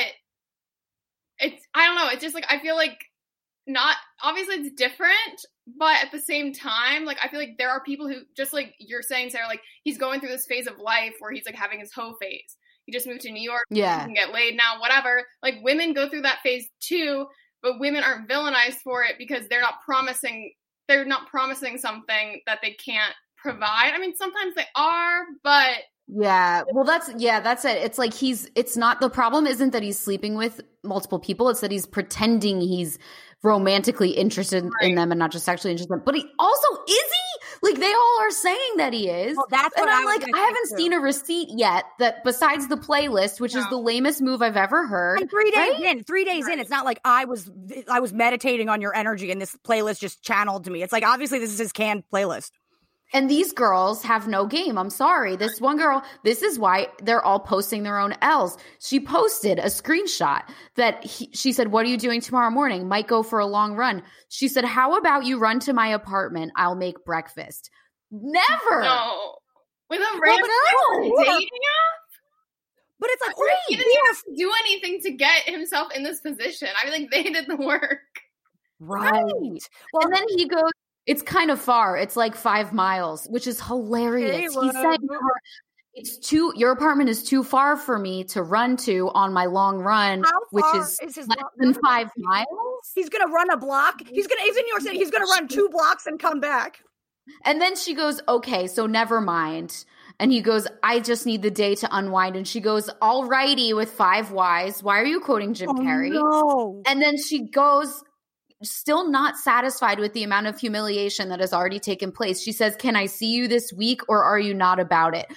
it's I don't know, it's just like I feel like not obviously it's different, but at the same time, like I feel like there are people who just like you're saying, Sarah, like he's going through this phase of life where he's like having his hoe phase. He just moved to New York, Yeah. he can get laid now, whatever. Like women go through that phase too, but women aren't villainized for it because they're not promising they're not promising something that they can't provide. I mean, sometimes they are, but Yeah, well, that's yeah, that's it. It's like he's. It's not the problem. Isn't that he's sleeping with multiple people? It's that he's pretending he's romantically interested Right. in them and not just sexually interested. But he also is he? Like they all are saying that he is. Well, that's and what I'm I was like, gonna I say, haven't too. seen a receipt yet that besides the playlist, which is No. the lamest move I've ever heard. And three days right? in, three days in, it's not like I was I was meditating on your energy and this playlist just channeled to me. It's like obviously this is his canned playlist. And these girls have no game. I'm sorry. This one girl, this is why they're all posting their own L's. She posted a screenshot that he, she said, what are you doing tomorrow morning? Might go for a long run. She said, how about you run to my apartment? I'll make breakfast. Never. no. With a Well, random no. dating app? But it's like, Right. right, He didn't even have to do anything to get himself in this position. I mean, like they did the work. right. Well, And then he goes, it's kind of far. It's like five miles, which is hilarious. He Caleb. said, it's too, your apartment is too far for me to run to on my long run, How which far is is his less long than run? five miles. he's gonna run a block. He's gonna. He's in New York City. He's gonna run two blocks and come back. And then she goes, okay, so never mind. And he goes, I just need the day to unwind. And she goes, alrighty, with five Y's. Why are you quoting Jim Carrey? No. And then she goes, still not satisfied with the amount of humiliation that has already taken place. She says, can I see you this week or are you not about it?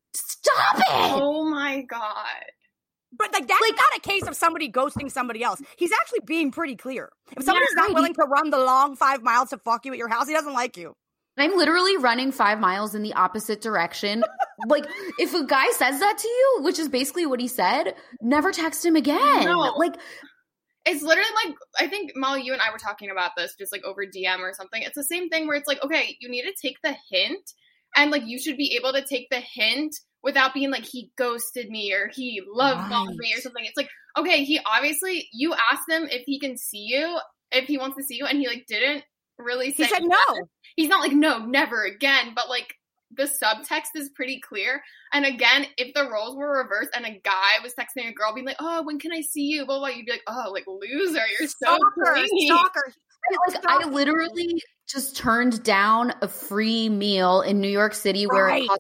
Stop it! Oh my god. But like that's Like- not a case of somebody ghosting somebody else. He's actually being pretty clear. If somebody's Yeah, not right. willing to run the long five miles to fuck you at your house, he doesn't like you. I'm literally running five miles in the opposite direction. Like, if a guy says that to you, which is basically what he said, never text him again. No. Like, It's literally like, I think, Molly, you and I were talking about this just like over D M or something. It's the same thing where it's like, okay, you need to take the hint and like you should be able to take the hint without being like, he ghosted me or he love bombed me or something. It's like, okay, he obviously, you asked him if he can see you, if he wants to see you, and he like didn't really say He said yes. no. He's not like, no, never again, but like the subtext is pretty clear. And again, if the roles were reversed and a guy was texting a girl being like, oh, when can I see you? Blah, blah, you'd be like, oh, like loser, you're so Stalker, clingy. stalker. like I literally just turned down a free meal in New York City where Right. it cost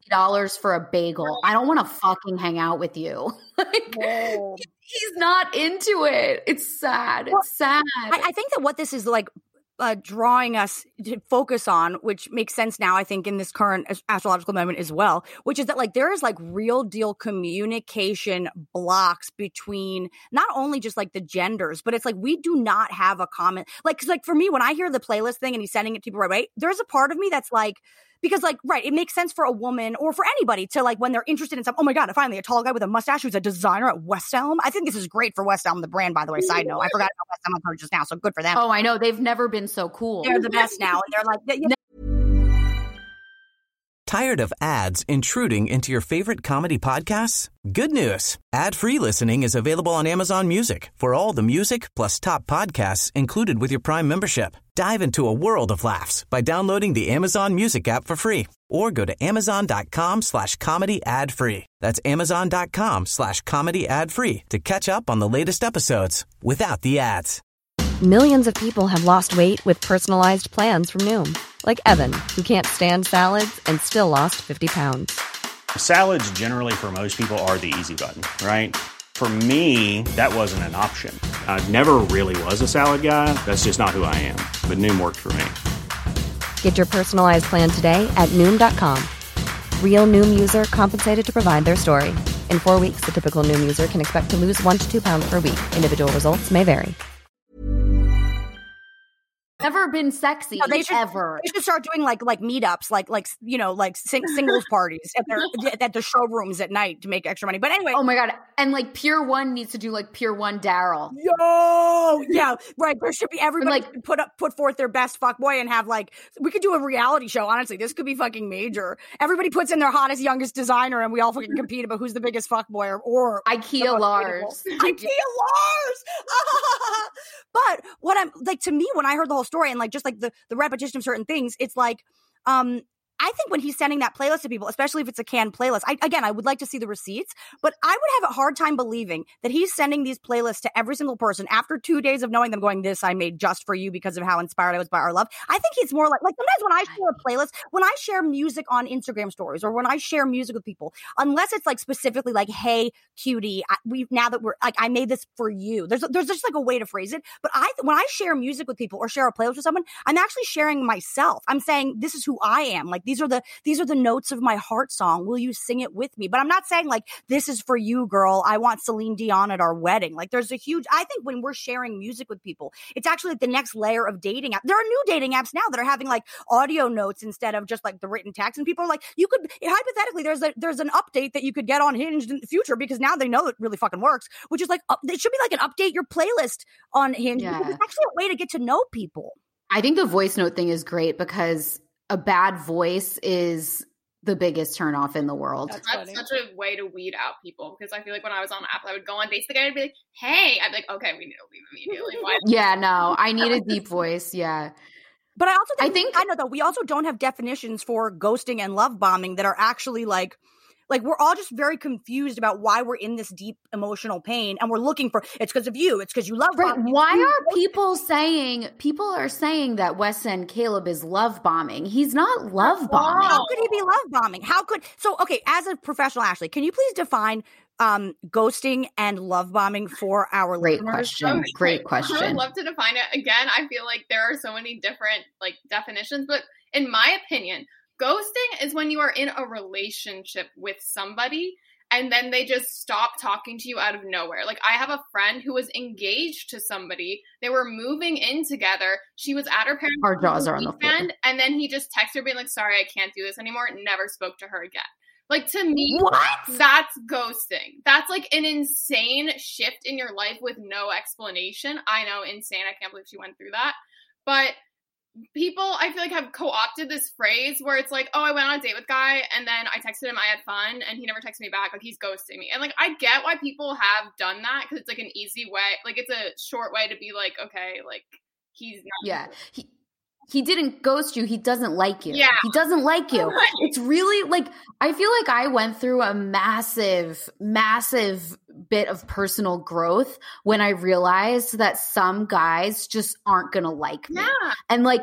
dollars for a bagel. I don't want to fucking hang out with you. Like, Whoa. he's not into it. It's sad. Well, it's sad. I, I think that what this is like uh, drawing us to focus on, which makes sense now, I think, in this current astrological moment as well, which is that like there is like real deal communication blocks between not only just like the genders, but it's like we do not have a common, like, cause like for me, when I hear the playlist thing and he's sending it to people right away, there's a part of me that's like, because like, right, it makes sense for a woman or for anybody to like, when they're interested in something, oh my God, finally a tall guy with a mustache who's a designer at West Elm. I think this is great for West Elm, the brand, by the way, side note. I forgot about West Elm until just now, so good for them. Oh, I know. They've never been so cool. They're the best now. And they're like, they, you know. Tired of ads intruding into your favorite comedy podcasts? Good news. Ad-free listening is available on Amazon Music for all the music plus top podcasts included with your Prime membership. Dive into a world of laughs by downloading the Amazon Music app for free or go to amazon.com slash comedy ad free. That's amazon.com slash comedy ad free to catch up on the latest episodes without the ads. Millions of people have lost weight with personalized plans from Noom. Like Evan, who can't stand salads and still lost fifty pounds. Salads generally for most people are the easy button, right? For me, that wasn't an option. I never really was a salad guy. That's just not who I am. But Noom worked for me. Get your personalized plan today at Noom dot com. Real Noom user compensated to provide their story. In four weeks, the typical Noom user can expect to lose one to two pounds per week. Individual results may vary. Never been sexy No, they should, ever. They should start doing like like meetups, like like you know, like sing, singles parties at their at the showrooms at night to make extra money. But anyway, Oh my God. And like Pier One needs to do like Pier One Daryl. yo, yeah, right. There should be everybody like- should put up put forth their best fuckboy and have like we could do a reality show. Honestly, this could be fucking major. Everybody puts in their hottest, youngest designer, and we all fucking compete about who's the biggest fuckboy or or IKEA Lars. IKEA Lars. But what I'm like to me when I heard the whole story and like just like the, the repetition of certain things, it's like, um, I think when he's sending that playlist to people, especially if it's a canned playlist, I, again, I would like to see the receipts, but I would have a hard time believing that he's sending these playlists to every single person after two days of knowing them going, this I made just for you because of how inspired I was by our love. I think he's more like, like sometimes when I share a playlist, when I share music on Instagram stories or when I share music with people, unless it's like specifically like, hey, cutie, I, we now that we're like, I made this for you. There's, there's just like a way to phrase it. But I, when I share music with people or share a playlist with someone, I'm actually sharing myself. I'm saying, this is who I am. Like, These are the these are the notes of my heart song. Will you sing it with me? But I'm not saying like, this is for you, girl. I want Celine Dion at our wedding. Like there's a huge, I think when we're sharing music with people, it's actually like the next layer of dating app. There are new dating apps now that are having like audio notes instead of just like the written text. And people are like, you could, hypothetically, there's a, there's an update that you could get on Hinge in the future because now they know it really fucking works, which is like, uh, it should be like an update your playlist on Hinge. Yeah. Because it's actually a way to get to know people. I think the voice note thing is great because a bad voice is the biggest turnoff in the world. That's, That's such a way to weed out people because I feel like when I was on Apple, I would go on Facebook and I'd be like, hey, I'd be like, okay, we need to leave immediately. Why? Yeah, no, I need a deep voice. Yeah. But I also think, I think I know though, we also don't have definitions for ghosting and love bombing that are actually like, Like, we're all just very confused about why we're in this deep emotional pain. And we're looking for, it's because of you. It's because you love right. bombing. Why are people saying, people are saying that Wes and Caleb is love bombing? He's not love bombing. How could he be love bombing? How could, so, okay, as a professional, Ashley, can you please define um, ghosting and love bombing for our Great listeners? question. Okay. Great I question. would love to define it. Again, I feel like there are so many different like definitions, but in my opinion, ghosting is when you are in a relationship with somebody and then they just stop talking to you out of nowhere. Like I have a friend who was engaged to somebody. They were moving in together. She was at her parents' Our jaws are on the floor. and then he just texted her being like, sorry, I can't do this anymore. Never spoke to her again. Like to me, What? that's ghosting. That's like an insane shift in your life with no explanation. I know, insane. I can't believe she went through that. But people, I feel like, have co-opted this phrase where it's like, oh, I went on a date with guy and then I texted him, I had fun, and he never texted me back. Like, he's ghosting me. And, like, I get why people have done that because it's, like, an easy way. Like, it's a short way to be like, okay, like, he's not. Yeah. He, he didn't ghost you. He doesn't like you. Yeah. He doesn't like you. It's really like, I feel like I went through a massive, massive bit of personal growth when I realized that some guys just aren't going to like me. Yeah. And like,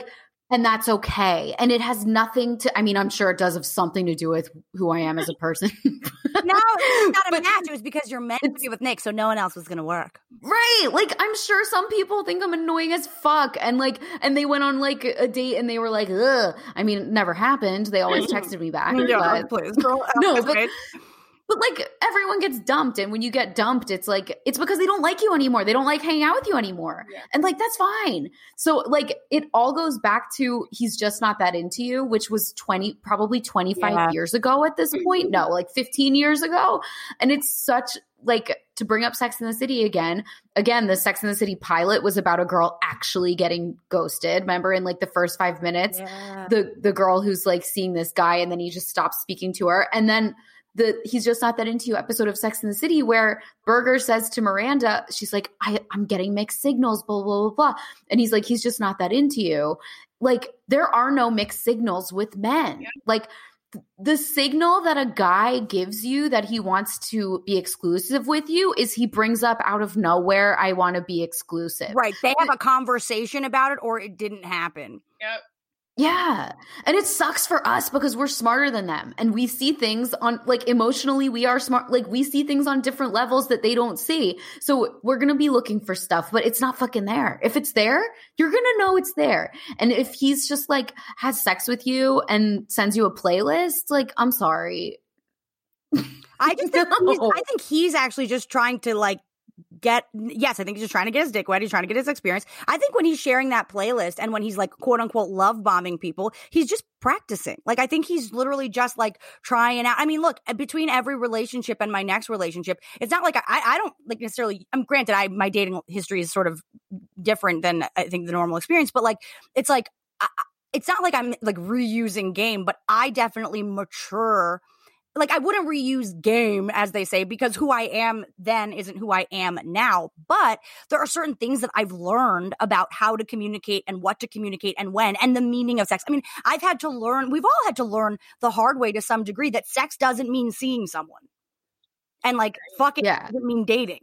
And that's okay. And it has nothing to, I mean, I'm sure it does have something to do with who I am as a person. No, it's not a match. It was because you're meant to be with Nick, so no one else was going to work. Right. Like, I'm sure some people think I'm annoying as fuck. And like, and they went on like a date and they were like, ugh. I mean, it never happened. They always texted me back. Yeah, but, please. Girl, no, but, but like everyone gets dumped. And when you get dumped, it's like, it's because they don't like you anymore. They don't like hanging out with you anymore. Yeah. And like, that's fine. So like, it all goes back to he's just not that into you, which was twenty, probably twenty-five yeah. years ago at this point. No, like fifteen years ago. And it's such like, to bring up Sex and the City again, again, the Sex and the City pilot was about a girl actually getting ghosted. Remember in like the first five minutes, yeah. the, the girl who's like seeing this guy and then he just stops speaking to her. And then the he's just not that into you episode of Sex and the City where Berger says to Miranda, she's like, I, I'm getting mixed signals, blah, blah, blah, blah. And he's like, he's just not that into you. Like there are no mixed signals with men. Yeah. Like th- the signal that a guy gives you that he wants to be exclusive with you is he brings up out of nowhere, I want to be exclusive. Right. They have a conversation about it or it didn't happen. Yep. Yeah. And it sucks for us because we're smarter than them. And we see things on like emotionally, we are smart. Like we see things on different levels that they don't see. So we're going to be looking for stuff, but it's not fucking there. If it's there, you're going to know it's there. And if he's just like has sex with you and sends you a playlist, like, I'm sorry. I just think he's, I think he's actually just trying to like, get yes I think he's just trying to get his dick wet. He's trying to get his experience. I think when he's sharing that playlist and when he's like quote unquote love bombing people, he's just practicing. Like I think he's literally just like trying out. I mean, look, between every relationship and my next relationship, it's not like I I don't like necessarily I'm granted I my dating history is sort of different than I think the normal experience, but like it's like I, it's not like I'm like reusing game, but I definitely mature. Like, I wouldn't reuse game, as they say, because who I am then isn't who I am now. But there are certain things that I've learned about how to communicate and what to communicate and when and the meaning of sex. I mean, I've had to learn, we've all had to learn the hard way to some degree that sex doesn't mean seeing someone. And like, fucking yeah. doesn't mean dating.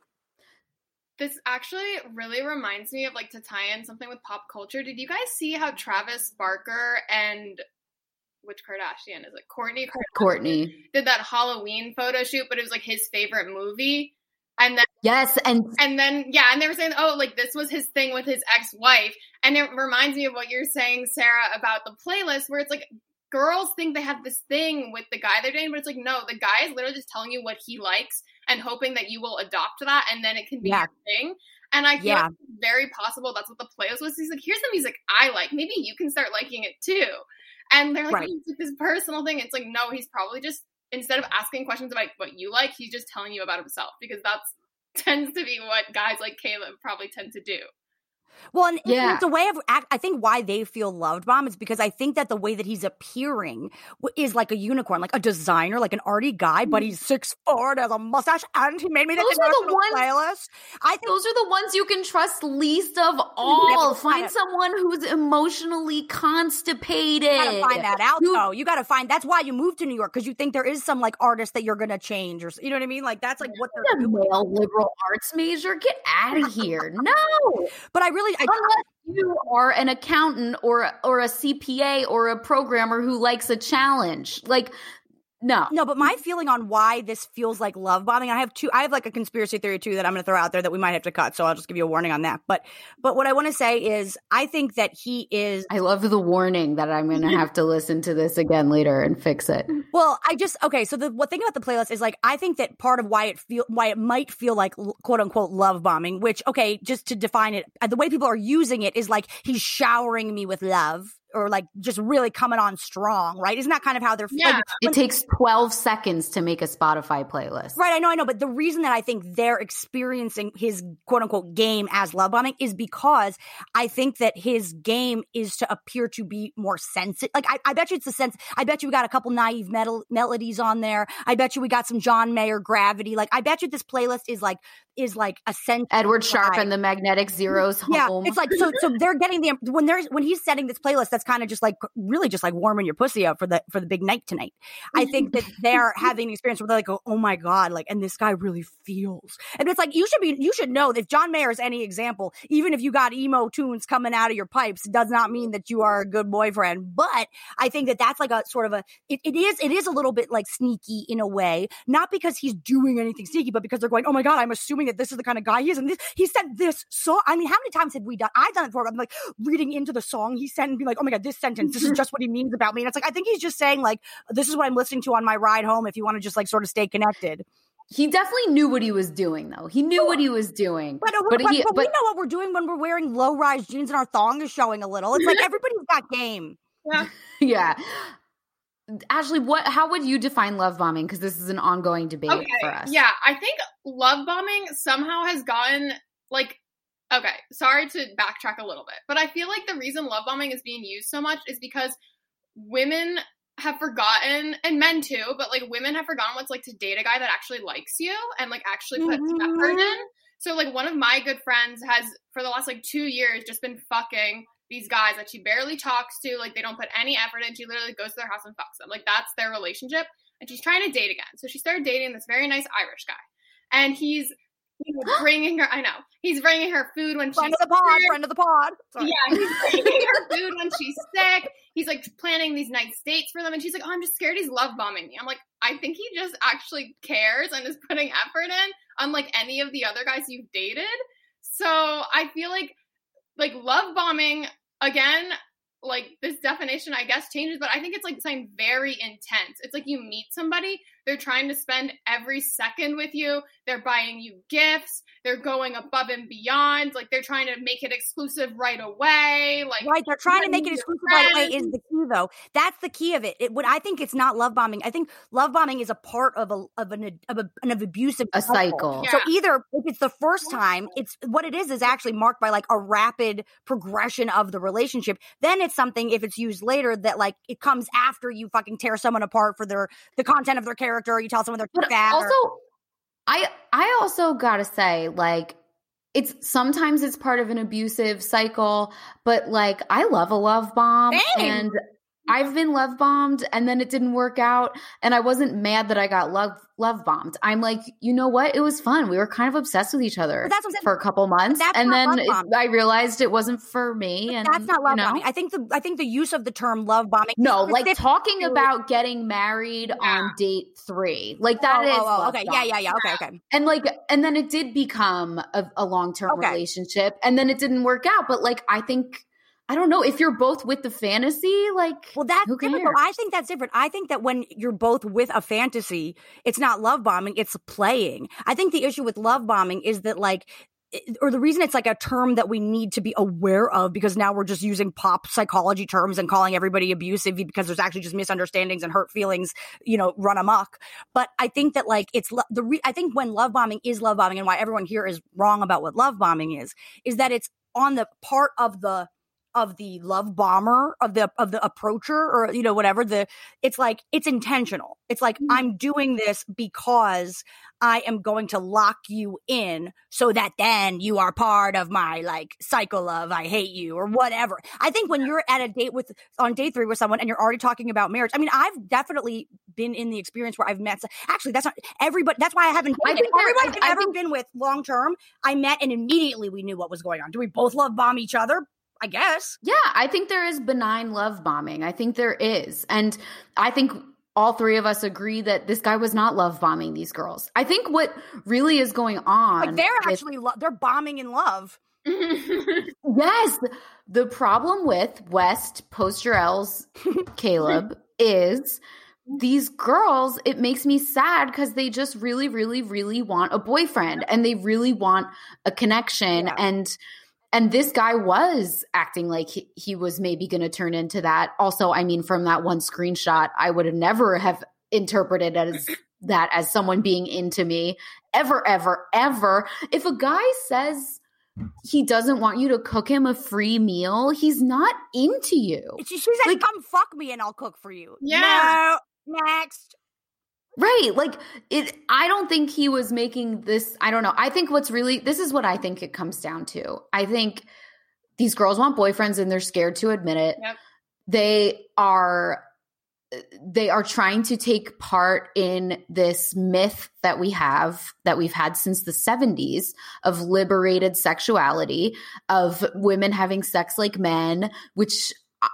This actually really reminds me of like to tie in something with pop culture. Did you guys see how Travis Barker and which Kardashian is it? Kourtney Kardashian Kourtney did that Halloween photo shoot, but it was like his favorite movie. And then yes, and and then yeah, and they were saying, oh, like this was his thing with his ex-wife. And it reminds me of what you're saying, Sarah, about the playlist, where it's like girls think they have this thing with the guy they're dating, but it's like no, the guy is literally just telling you what he likes and hoping that you will adopt that, and then it can be yeah. your thing. And I feel yeah. like it's very possible that's what the playlist was. He's like, here's the music I like. Maybe you can start liking it too. And they're like, right. it's like this personal thing. It's like, no, he's probably just, instead of asking questions about what you like, he's just telling you about himself, because that's tends to be what guys like Caleb probably tend to do. Well, and yeah. it's a way of act. I think why they feel loved bomb is because I think that the way that he's appearing is like a unicorn, like a designer, like an arty guy, but he's six foot, has a mustache, and he made me the those are the ones. Playlist. I think those are the ones you can trust least of all. Find someone who's emotionally constipated. You gotta find that out, Who, though. You gotta find. That's why you moved to New York, because you think there is some like artist that you're gonna change, or you know what I mean? Like that's like what they're a doing. Male liberal arts major. Get out of here. No, but I really. I, Unless you are an accountant or or a C P A or a programmer who likes a challenge, like no, no. But my feeling on why this feels like love bombing, I have two. I have like a conspiracy theory too that I'm going to throw out there that we might have to cut. So I'll just give you a warning on that. But but what I want to say is, I think that he is. I love the warning that I'm going to have to listen to this again later and fix it. Well, I just okay. So the what thing about the playlist is like I think that part of why it feel why it might feel like quote unquote love bombing, which okay, just to define it, the way people are using it is like he's showering me with love. Or like just really coming on strong, right? Isn't that kind of how they're yeah. like, it takes twelve seconds to make a Spotify playlist. Right, I know, I know. But the reason that I think they're experiencing his quote unquote game as love bombing is because I think that his game is to appear to be more sensitive. Like I, I bet you it's the sense. I bet you we got a couple naive metal melodies on there. I bet you we got some John Mayer gravity. Like I bet you this playlist is like is like a sense. Edward Sharpe and the Magnetic Zeros home. Yeah, it's like so. So they're getting the when they're when he's setting this playlist. That's kind of just like really just like warming your pussy up for the for the big night tonight. I think that they're having an experience where they're like, oh my God, like, and this guy really feels. And it's like, you should be, you should know that if John Mayer is any example, even if you got emo tunes coming out of your pipes, it does not mean that you are a good boyfriend. But I think that that's like a sort of a, it, it is, it is a little bit like sneaky in a way, not because he's doing anything sneaky, but because they're going, oh my God, I'm assuming that this is the kind of guy he is. And this, he sent this song. I mean, how many times have we done, I've done it before. I'm like reading into the song he sent and be like, oh my God, this sentence, this is just what he means about me. And it's like, I think he's just saying like, this is what I'm listening to on my ride home if you want to just like sort of stay connected. He definitely knew what he was doing, though. He knew what he was doing. But, but, but, he, but, but we know what we're doing when we're wearing low-rise jeans and our thong is showing a little. It's like everybody's got game. Yeah. Yeah. Ashley, what? How would you define love bombing? Because this is an ongoing debate okay. for us. Yeah, I think love bombing somehow has gotten like, okay, sorry to backtrack a little bit, but I feel like the reason love bombing is being used so much is because women have forgotten, and men too, but like women have forgotten what's like to date a guy that actually likes you and like actually puts mm-hmm. effort in. So like one of my good friends has for the last like two years just been fucking these guys that she barely talks to. Like they don't put any effort in. She literally goes to their house and fucks them. Like that's their relationship. And she's trying to date again. So she started dating this very nice Irish guy. And he's you know, bringing her, I know, he's bringing her food when friend she's of the pod, sick. friend of the pod. Sorry. Yeah, he's bringing her food when she's sick. He's like planning these nice dates for them. And she's like, oh, I'm just scared he's love bombing me. I'm like, I think he just actually cares and is putting effort in, unlike any of the other guys you've dated. So I feel like, like love bombing, again, like this definition, I guess, changes, but I think it's like something very intense. It's like you meet somebody, they're trying to spend every second with you. They're buying you gifts. They're going above and beyond. Like they're trying to make it exclusive right away. Like right, they're trying to make it exclusive right away is the key, though. That's the key of it. It what I think it's not love bombing. I think love bombing is a part of a of an of a, an abusive a cycle. Yeah. So either if it's the first time, it's what it is is actually marked by like a rapid progression of the relationship. Then it's something if it's used later that like it comes after you fucking tear someone apart for their the content of their character. Or you tell someone they're but bad. Also, or- I I also gotta say like. It's sometimes it's part of an abusive cycle, but like I love a love bomb. Same. And I've been love bombed and then it didn't work out. And I wasn't mad that I got love love bombed. I'm like, you know what? It was fun. We were kind of obsessed with each other that's what I'm saying. for a couple months. That's and not then love it, I realized it wasn't for me. But and that's not love you know? bombing. I think the I think the use of the term love bombing. No, like talking about getting married yeah. on date three. Like that oh, is oh, oh, love okay. bombing. Yeah, yeah, yeah. Okay, okay. And like and then it did become a, a long-term okay. relationship. And then it didn't work out. But like I think I don't know if you're both with the fantasy, like, well, that's who different. cares? I think that's different. I think that when you're both with a fantasy, it's not love bombing, it's playing. I think the issue with love bombing is that like, or the reason it's like a term that we need to be aware of because now we're just using pop psychology terms and calling everybody abusive because there's actually just misunderstandings and hurt feelings, you know, run amok. But I think that like it's the, re- I think when love bombing is love bombing and why everyone here is wrong about what love bombing is, is that it's on the part of the, of the love bomber, of the of the approacher, or you know whatever the it's like it's intentional. It's like mm-hmm. I'm doing this because I am going to lock you in so that then you are part of my like cycle of I hate you or whatever. I think when you're at a date with on day three with someone and you're already talking about marriage. I mean, I've definitely been in the experience where I've met. Actually, that's not everybody. That's why I haven't. I think everyone I've, I've ever think, been with long term. I met and immediately we knew what was going on. Do we both love bomb each other? I guess. Yeah, I think there is benign love bombing. I think there is. And I think all three of us agree that this guy was not love bombing these girls. I think what really is going on. Like they're with, actually, lo- they're bombing in love. Yes. The problem with West, Post-Jarrell's Caleb is these girls, it makes me sad because they just really, really, really want a boyfriend and they really want a connection. Yeah. And And this guy was acting like he, he was maybe going to turn into that. Also, I mean, from that one screenshot, I would have never have interpreted as that as someone being into me ever, ever, ever. If a guy says he doesn't want you to cook him a free meal, he's not into you. She, she's like, come fuck me and I'll cook for you. Yeah. No, next. Right. Like it, I don't think he was making this. I don't know. I think what's really, this is what I think it comes down to. I think these girls want boyfriends and they're scared to admit it. Yep. they are they are trying to take part in this myth that we have, that we've had since the seventies, of liberated sexuality, of women having sex like men, which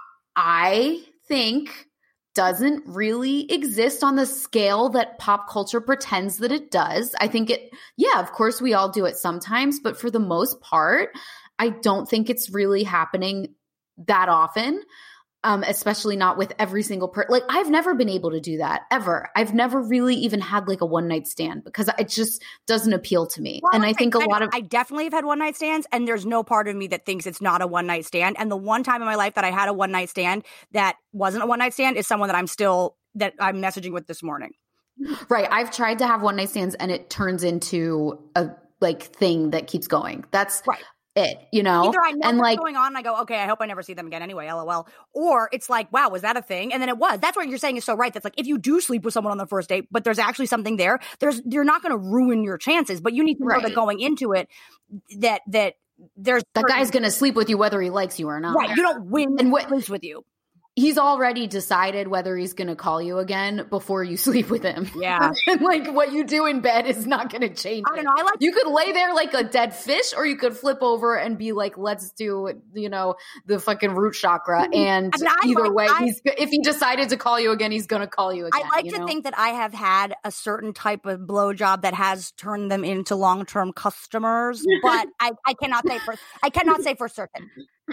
I think doesn't really exist on the scale that pop culture pretends that it does. I think it, yeah, of course we all do it sometimes, but for the most part, I don't think it's really happening that often. Um, especially not with every single person. Like, I've never been able to do that, ever. I've never really even had like a one night stand because it just doesn't appeal to me. Well, and I think a I, lot of I definitely have had one night stands, and there's no part of me that thinks it's not a one night stand. And the one time in my life that I had a one night stand that wasn't a one night stand is someone that I'm still that I'm messaging with this morning. Right. I've tried to have one night stands and it turns into a like thing that keeps going. That's right. It, you know, either I know and what's like, going on and I go, okay, I hope I never see them again anyway, lol. Or it's like, wow, was that a thing? And then it was. That's what you're saying is so right. That's like, if you do sleep with someone on the first date, but there's actually something there, there's you're not going to ruin your chances, but you need to know right. that going into it, that that there's that certain, guy's going to sleep with you whether he likes you or not. Right. You don't win and what sleeps with you. He's already decided whether he's going to call you again before you sleep with him. Yeah. And like what you do in bed is not going to change. I don't know. I like you could lay there like a dead fish, or you could flip over and be like, let's do, you know, the fucking root chakra. And I mean, I either like, way, I, he's if he decided to call you again, he's going to call you again. I like you to know? think that I have had a certain type of blowjob that has turned them into long-term customers, but I, I cannot say for I cannot say for certain.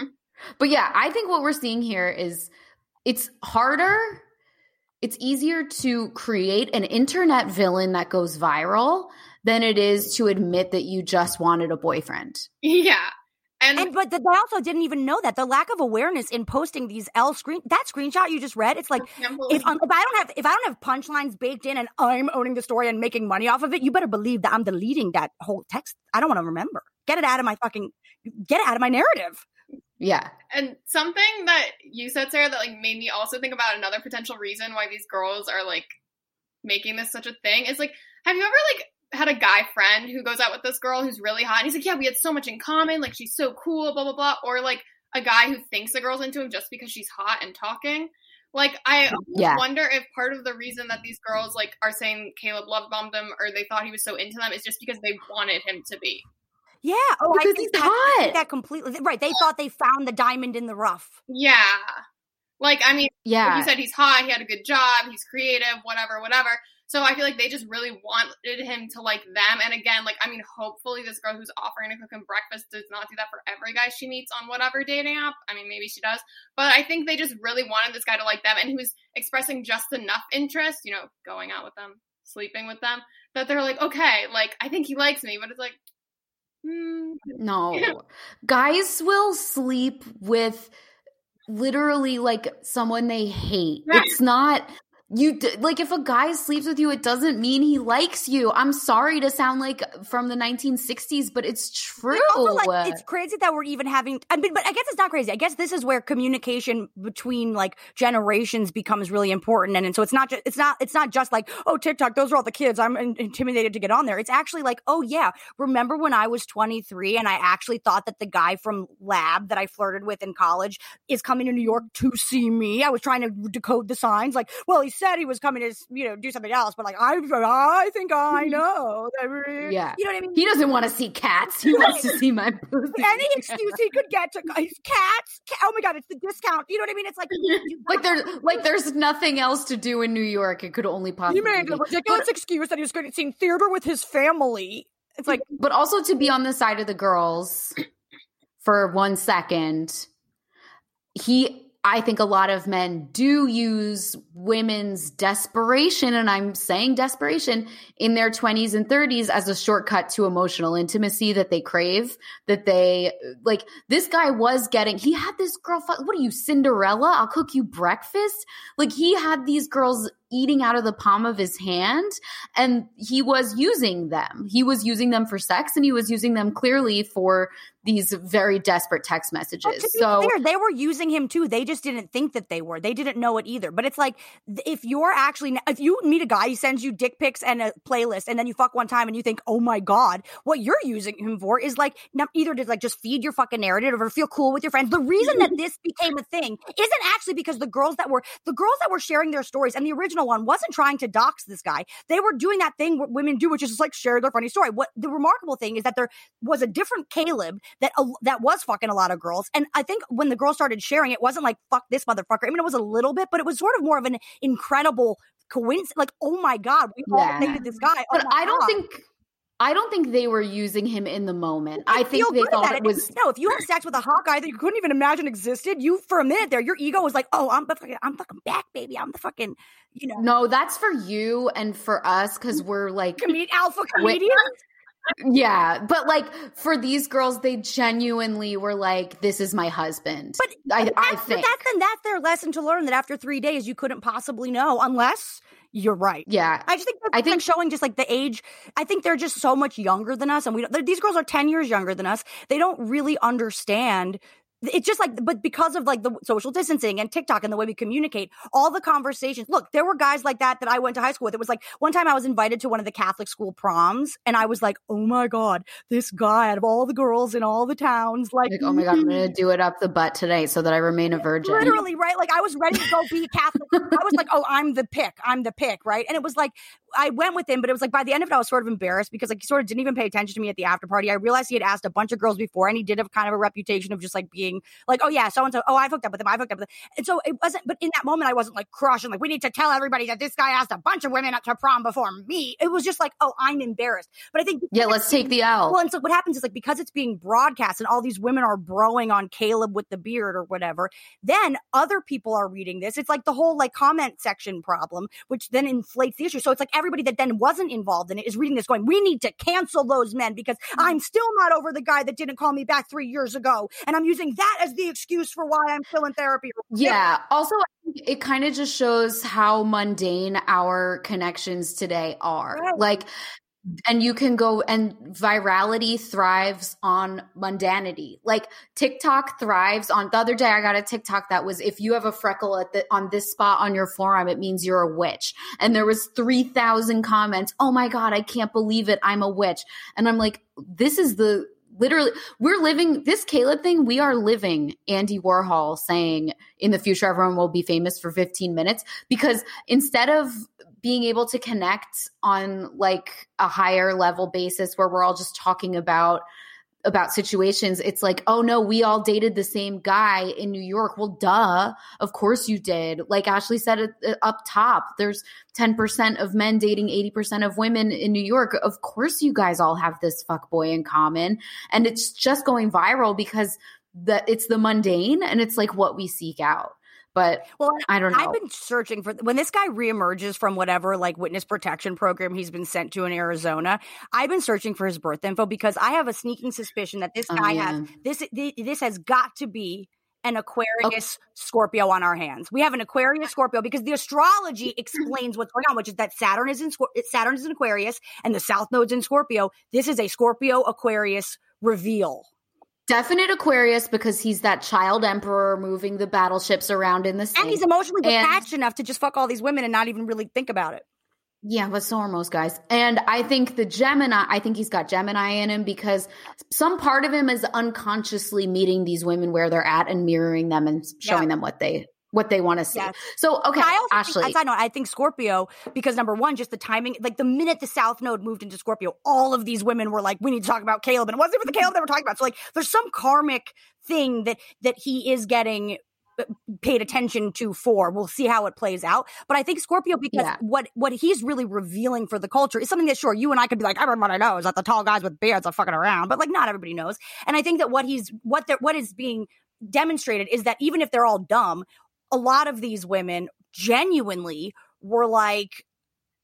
But yeah, I think what we're seeing here is, it's harder, it's easier to create an internet villain that goes viral than it is to admit that you just wanted a boyfriend. Yeah. And, and but the, they also didn't even know that. The lack of awareness in posting these L screen that screenshot you just read, it's like if, um, if I don't have if I don't have punchlines baked in and I'm owning the story and making money off of it, you better believe that I'm deleting that whole text. I don't want to remember. Get it out of my fucking get it out of my narrative. Yeah. And something that you said, Sarah, that like made me also think about another potential reason why these girls are like making this such a thing is like, have you ever like had a guy friend who goes out with this girl who's really hot and he's like, yeah, we had so much in common, like she's so cool, blah blah blah, or like a guy who thinks the girl's into him just because she's hot and talking. Like I yeah. wonder if part of the reason that these girls like are saying Caleb love bombed them or they thought he was so into them is just because they wanted him to be. Yeah. Oh, because I think he's that, hot. I think that completely right. They thought they found the diamond in the rough. Yeah. Like, I mean, yeah. like you said, he's hot, he had a good job, he's creative, whatever, whatever. So I feel like they just really wanted him to like them. And again, like, I mean, hopefully this girl who's offering to cook him breakfast does not do that for every guy she meets on whatever dating app. I mean, maybe she does. But I think they just really wanted this guy to like them. And he was expressing just enough interest, you know, going out with them, sleeping with them, that they're like, okay, like, I think he likes me. But it's like, hmm. No. Guys will sleep with literally like someone they hate. Right. It's not... You like if a guy sleeps with you, it doesn't mean he likes you. I'm sorry to sound like from the nineteen sixties, but it's true. It's, also like, it's crazy that we're even having. I mean, but I guess it's not crazy. I guess this is where communication between like generations becomes really important, and, and so it's not just it's not it's not just like, oh, TikTok, those are all the kids. I'm in- intimidated to get on there. It's actually like, oh yeah, remember when I was twenty-three and I actually thought that the guy from Lab that I flirted with in college is coming to New York to see me. I was trying to decode the signs, like, well, he's said he was coming to, you know, do something else, but like I, I think I know. Yeah, you know what I mean. He doesn't want to see cats. He wants to see my pussy. Any excuse he could get to his cats. Oh my god, it's the discount. You know what I mean? It's like like there's like there's nothing else to do in New York. It could only possibly. He made be. a ridiculous but, excuse that he was going to see theater with his family. It's like, but also to be on the side of the girls for one second. He. I think a lot of men do use women's desperation, and I'm saying desperation, in their twenties and thirties as a shortcut to emotional intimacy that they crave, that they, like, this guy was getting, he had this girl, what are you, Cinderella? I'll cook you breakfast? Like, he had these girls eating out of the palm of his hand, and he was using them. He was using them for sex, and he was using them clearly for these very desperate text messages. Well, to be so clear, they were using him too. They just didn't think that they were. They didn't know it either. But it's like, if you're actually, if you meet a guy, he sends you dick pics and a playlist, and then you fuck one time and you think, oh my God, what you're using him for is like, either to like just feed your fucking narrative or feel cool with your friends. The reason that this became a thing isn't actually because the girls that were, the girls that were sharing their stories, and the original one wasn't trying to dox this guy. They were doing that thing what women do, which is just like share their funny story. What the remarkable thing is that there was a different Caleb that, uh, that was fucking a lot of girls. And I think when the girls started sharing, it wasn't like, fuck this motherfucker. I mean, it was a little bit, but it was sort of more of an incredible coincidence. Like, oh my God, we Yeah. all dated this guy. Oh but my I don't God. think I don't think they were using him in the moment. I I think feel they good thought about it was No, if you have sex with a hot guy that you couldn't even imagine existed, you for a minute there, your ego was like, "Oh, I'm the fucking, I'm fucking back, baby. I'm the fucking, you know, no. That's for you and for us because we're like comed- alpha Wait- comedian." Yeah, but like for these girls, they genuinely were like, "This is my husband." But I, but I that's, think but that's then that's their lesson to learn that after three days you couldn't possibly know unless you're right. Yeah, I just think that's I think like showing just like the age. I think they're just so much younger than us, and we don't, these girls are ten years younger than us. They don't really understand. It's just like, but because of like the social distancing and TikTok and the way we communicate, all the conversations. Look, there were guys like that that I went to high school with. It was like one time I was invited to one of the Catholic school proms, and I was like, oh my God, this guy out of all the girls in all the towns, like, like, oh my God, I'm gonna do it up the butt today so that I remain a virgin. literally, right? Like I was ready to go be Catholic. I was like, oh, I'm the pick. I'm the pick, right? And it was like, I went with him, but it was like by the end of it, I was sort of embarrassed because like he sort of didn't even pay attention to me at the after party. I realized he had asked a bunch of girls before, and he did have kind of a reputation of just like being like, oh yeah, so and so, oh, I've hooked up with him, I've hooked up with him. And so it wasn't, but in that moment, I wasn't like crushing, like, we need to tell everybody that this guy asked a bunch of women up to prom before me. It was just like, oh, I'm embarrassed. But I think, Yeah, let's take the L. well, and so what happens is like, because it's being broadcast and all these women are broing on Caleb with the beard or whatever, then other people are reading this. It's like the whole like comment section problem, which then inflates the issue. So it's like everybody that then wasn't involved in it is reading this going, we need to cancel those men because I'm still not over the guy that didn't call me back three years ago. And I'm using that as the excuse for why I'm still in therapy. Yeah. Also, I think it kind of just shows how mundane our connections today are. Right. Like, and you can go and virality thrives on mundanity. Like TikTok thrives on the other day I got a TikTok that was, if you have a freckle at the, on this spot on your forearm, it means you're a witch. And there was three thousand comments. Oh my God, I can't believe it. I'm a witch. And I'm like, this is the, literally, we're living this Caleb thing. We are living Andy Warhol saying in the future, everyone will be famous for fifteen minutes, because instead of being able to connect on like a higher level basis where we're all just talking about about situations, it's like, oh no, we all dated the same guy in New York. Well, duh, of course you did. Like Ashley said it, it up top, there's ten percent of men dating eighty percent of women in New York. Of course you guys all have this fuckboy in common. And it's just going viral because the, it's the mundane and it's like what we seek out. But well, I don't know. I've been searching for when this guy reemerges from whatever like witness protection program he's been sent to in Arizona. I've been searching for his birth info because I have a sneaking suspicion that this Oh, guy yeah. has this. This has got to be an Aquarius Scorpio on our hands. We have an Aquarius Scorpio because the astrology explains what's going on, which is that Saturn is in Scor- Saturn is in Aquarius and the South Node's in Scorpio. This is a Scorpio Aquarius reveal. Definite Aquarius because he's that child emperor moving the battleships around in the sea. And he's emotionally And- detached enough to just fuck all these women and not even really think about it. Yeah, but so are most guys. And I think the Gemini, I think he's got Gemini in him because some part of him is unconsciously meeting these women where they're at and mirroring them and showing Yeah. them what they what they want to see. Yes. So, okay, I also Ashley. think, I, know, I think Scorpio, because number one, just the timing, like the minute the South Node moved into Scorpio, all of these women were like, we need to talk about Caleb. And it wasn't even the Caleb they were talking about. So like, there's some karmic thing that, that he is getting paid attention to for. We'll see how it plays out. But I think Scorpio, because Yeah. what, what he's really revealing for the culture is something that sure, you and I could be like, everybody knows that the tall guys with beards are fucking around, but like not everybody knows. And I think that what he's, what they're, what is being demonstrated is that even if they're all dumb, a lot of these women genuinely were like,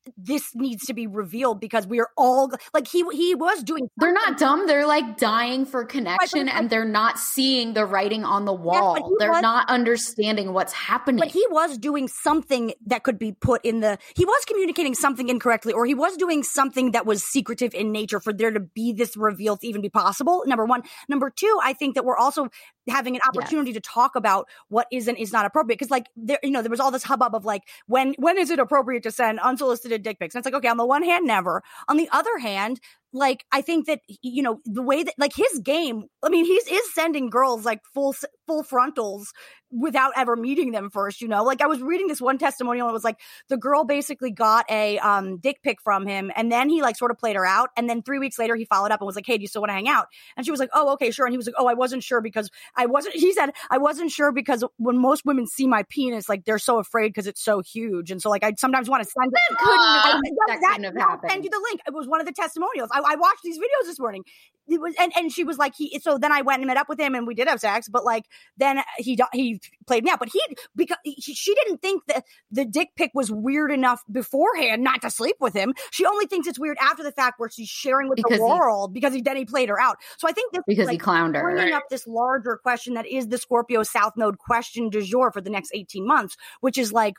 this needs to be revealed because we are all like he he was doing something. They're not dumb. They're like dying for connection, right, and like, they're not seeing the writing on the wall. Yes, they're was, not understanding what's happening. But he was doing something that could be put in the he was communicating something incorrectly, or he was doing something that was secretive in nature for there to be this reveal to even be possible. Number one. Number two, I think that we're also having an opportunity yes. to talk about what is and is not appropriate. Because like there, you know, there was all this hubbub of like, when when is it appropriate to send unsolicited dick pics? And it's like, okay, on the one hand, never. On the other hand, like, I think that, you know, the way that, like, his game, I mean, he's is sending girls, like, full full frontals without ever meeting them first, you know? Like, I was reading this one testimonial, and it was like, the girl basically got a um, dick pic from him, and then he, like, sort of played her out, and then three weeks later, he followed up and was like, hey, do you still want to hang out? And she was like, oh, okay, sure. And he was like, oh, I wasn't sure because I wasn't, he said, I wasn't sure because when most women see my penis, like, they're so afraid because it's so huge. And so, like, I sometimes want to send it. That couldn't have, uh, that couldn't have happened. I'll send you the link. It was one of the testimonials. I, I watched these videos this morning. It was, and, and she was like, he, so then I went and met up with him and we did have sex, but like, then he, he played me out, but he, because he, she didn't think that the dick pic was weird enough beforehand not to sleep with him. She only thinks it's weird after the fact where she's sharing with because the world he, because he, then he played her out. So I think this because is like he clowned her, bringing right? up this larger question that is the Scorpio South Node question du jour for the next eighteen months, which is like,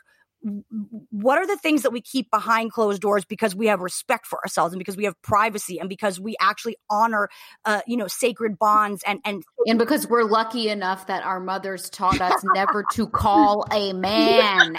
what are the things that we keep behind closed doors because we have respect for ourselves and because we have privacy and because we actually honor, uh, you know, sacred bonds and, and, and because we're lucky enough that our mothers taught us never to call a man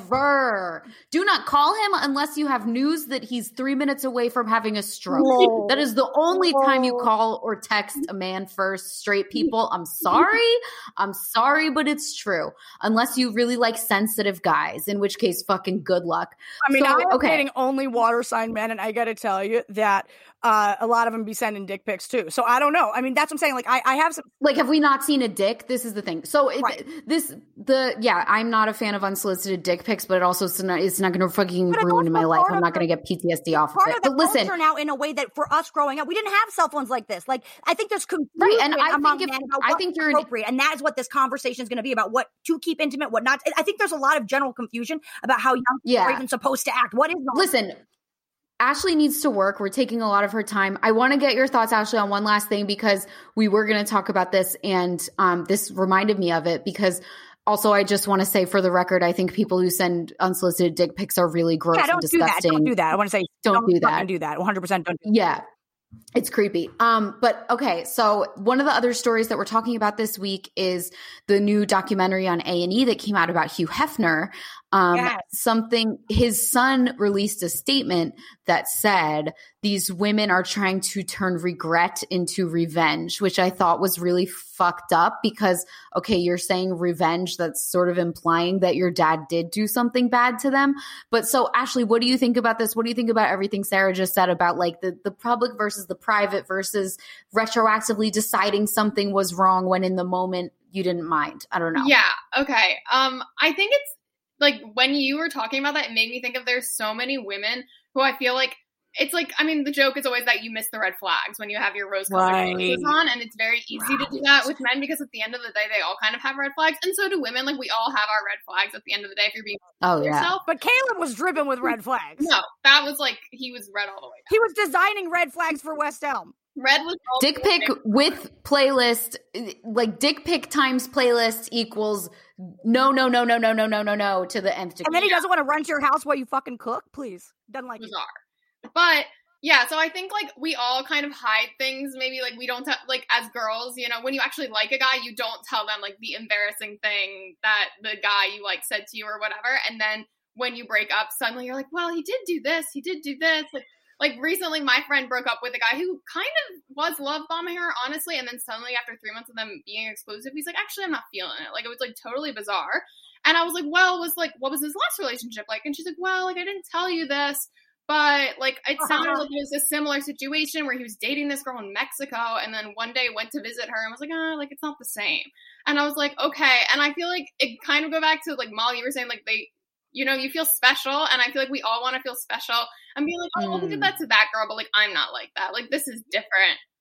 ever. Do not call him unless you have news that he's three minutes away from having a stroke. Whoa. That is the only time you call or text a man first. Straight people, I'm sorry. I'm sorry, but it's true. Unless you really like sensitive guys, in which which case fucking good luck. I mean, so, I'm okay. dating only water sign men, and I gotta tell you that uh, a lot of them be sending dick pics too. So I don't know. I mean, that's what I'm saying. Like, I, I have some. Like, have we not seen a dick? This is the thing. So it, right. this, the, yeah, I'm not a fan of unsolicited dick pics, but it also, it's not, it's not going to fucking but ruin my life. I'm not going to get P T S D off of it. Part of the but listen, culture now in a way that for us growing up, we didn't have cell phones like this. Like, I think there's confusion right, and I among think if, men about I what's think you're appropriate. And that is what this conversation is going to be about, what to keep intimate, what not. I think there's a lot of general confusion about how young yeah. people are even supposed to act. What is not. Listen, Ashley needs to work. We're taking a lot of her time. I want to get your thoughts, Ashley, on one last thing because we were going to talk about this and um, this reminded me of it because also I just want to say for the record, I think people who send unsolicited dick pics are really gross yeah, don't and disgusting. Do that. Don't do that. I want to say don't, don't do that. do that. one hundred percent don't do that. Yeah. It's creepy. Um, but okay. So one of the other stories that we're talking about this week is the new documentary on A and E that came out about Hugh Hefner. Um, yes. something, his son released a statement that said these women are trying to turn regret into revenge, which I thought was really fucked up because, okay, you're saying revenge. That's sort of implying that your dad did do something bad to them. But so Ashley, what do you think about this? What do you think about everything Sarah just said about like the, the public versus the private versus retroactively deciding something was wrong when in the moment you didn't mind? I don't know. Yeah. Okay. Um, I think it's, like, when you were talking about that, it made me think of there's so many women who I feel like, it's like, I mean, the joke is always that you miss the red flags when you have your rose-colored right. glasses on, and it's very easy right. to do that with men because at the end of the day, they all kind of have red flags, and so do women. Like, we all have our red flags at the end of the day if you're being oh, yeah. yourself. But Caleb was driven with red flags. No, that was like, he was red all the way down. He was designing red flags for West Elm. Red was dick pic with playlist, like dick pic times playlist equals no, no, no, no, no, no, no, no, no to the nth degree. And then he doesn't want to run to your house while you fucking cook, please. Doesn't like bizarre. It. But yeah, so I think like we all kind of hide things. Maybe like we don't t- like as girls, you know, when you actually like a guy, you don't tell them like the embarrassing thing that the guy you like said to you or whatever. And then when you break up, suddenly you're like, well, he did do this, he did do this, like. Like, recently, my friend broke up with a guy who kind of was love bombing her, honestly, and then suddenly, after three months of them being exclusive, he's like, actually, I'm not feeling it. Like, it was, like, totally bizarre. And I was like, well, was, like, what was his last relationship like? And she's like, well, like, I didn't tell you this, but, like, it sounded uh-huh. like it was a similar situation where he was dating this girl in Mexico, and then one day went to visit her and was like, ah, like, it's not the same. And I was like, okay. And I feel like it kind of go back to, like, Molly, you were saying, like, they, you know, you feel special, and I feel like we all want to feel special and be like, oh, well, he did that to that girl, but, like, I'm not like that. Like, this is different.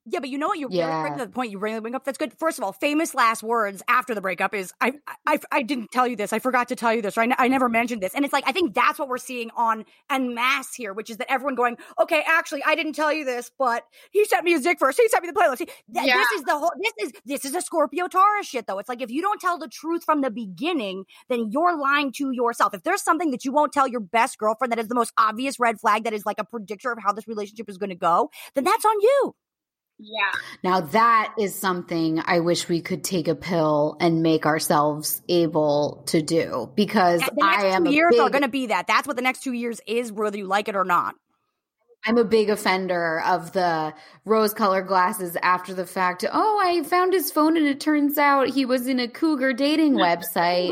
Yeah, but you know what? You Yeah. really bring to the point you really bring up. That's good. First of all, famous last words after the breakup is, I I, I didn't tell you this. I forgot to tell you this. Or I, n- I never mentioned this. And it's like, I think that's what we're seeing on en masse here, which is that everyone going, okay, actually, I didn't tell you this, but he sent me his dick first. He sent me the playlist. He, th- Yeah. This is the whole, this is, this is a Scorpio Taurus shit, though. It's like, if you don't tell the truth from the beginning, then you're lying to yourself. If there's something that you won't tell your best girlfriend that is the most obvious red flag that is like a predictor of how this relationship is going to go, then that's on you. Yeah. Now that is something I wish we could take a pill and make ourselves able to do, because The next I am two a years big, are going to be that. That's what the next two years is, whether you like it or not. I'm a big offender of the rose-colored glasses after the fact. Oh, I found his phone and it turns out he was in a cougar dating website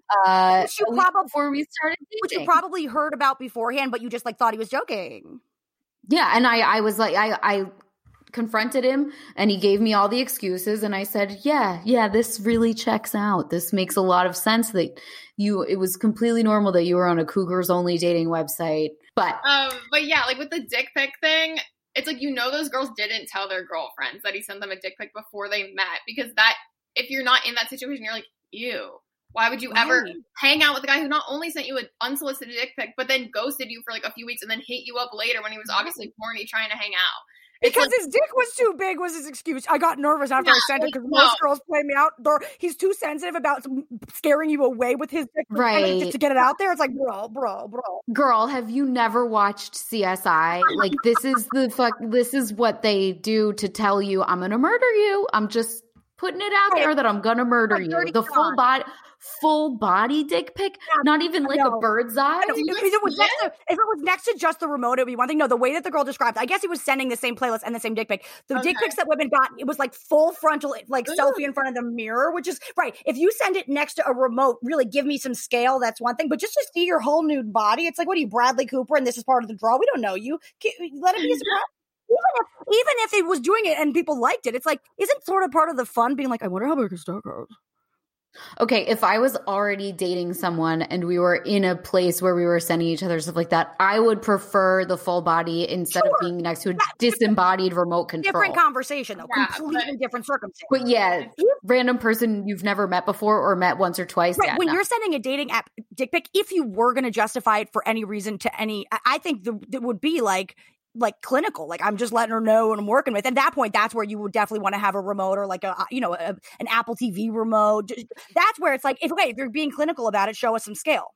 uh, Which you a week probably- before we started Which you dating. probably heard about beforehand, but you just like thought he was joking. Yeah, and I, I was like, I, I confronted him and he gave me all the excuses and I said, yeah, yeah, this really checks out. This makes a lot of sense that you, it was completely normal that you were on a cougars only dating website. But Um, but yeah, like with the dick pic thing, it's like, you know, those girls didn't tell their girlfriends that he sent them a dick pic before they met, because that, if you're not in that situation, you're like, ew. Why would you ever Right. hang out with a guy who not only sent you an unsolicited dick pic, but then ghosted you for like a few weeks and then hit you up later when he was obviously horny trying to hang out? It's Because like, his dick was too big was his excuse. I got nervous after No, I sent it because no. most girls play me out. They're, he's too sensitive about some- scaring you away with his dick. Right. Just to get it out there. It's like, bro, bro, bro. girl, have you never watched C S I? Like, this is the fuck, this is what they do to tell you, I'm going to murder you. I'm just putting it out Right. there that I'm going to murder Like you. Dirty The full John. body, full body dick pic, not even like No. a bird's eye. I know, if, it was next to, if it was next to just the remote, it would be one thing. No, the way that the girl described, I guess he was sending the same playlist and the same dick pic. The dick Okay. pics that women got, it was like full frontal, like Ooh. selfie in front of the mirror, which is right. If you send it next to a remote, really give me some scale, that's one thing. But just to see your whole nude body, it's like, what are you, Bradley Cooper? And this is part of the draw. We don't know you. Can- Let it be a surprise. Even if, even if it was doing it and people liked it, it's like, isn't sort of part of the fun being like, I wonder how big his dick is. Okay, if I was already dating someone and we were in a place where we were sending each other stuff like that, I would prefer the full body instead Sure. of being next to a disembodied remote control. Different conversation, though. Yeah, Completely different circumstance. But yeah, random person you've never met before or met once or twice. Right, yeah, when no. you're sending a dating app dick pic, if you were going to justify it for any reason to any, I- I think the, it would be like, like clinical, like I'm just letting her know what I'm working with. At that point, that's where you would definitely want to have a remote or like a, you know, a, an Apple T V remote. Just- That's where it's like, if okay, if you're being clinical about it, show us some scale.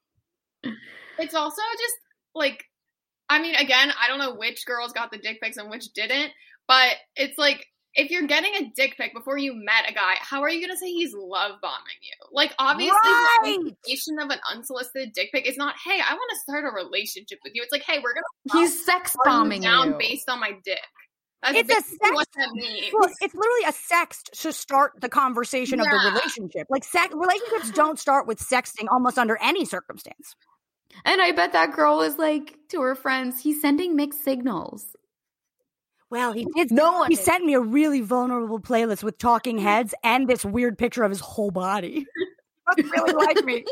it's also just like, I mean, again, I don't know which girls got the dick pics and which didn't, but it's like, if you're getting a dick pic before you met a guy, how are you going to say he's love bombing you? Like, obviously, Right. the implication of an unsolicited dick pic is not, hey, I want to start a relationship with you. It's like, hey, we're going to He's sex burn you bombing down you. based on my dick. That's It's a basically sex- what that means. Well, it's literally a sext to start the conversation of the Yeah. relationship. Like sex, relationships don't start with sexting almost under any circumstance. And I bet that girl was like to her friends, he's sending mixed signals. Well, he did. No one He is. sent me a really vulnerable playlist with talking heads and this weird picture of his whole body. Must really like me.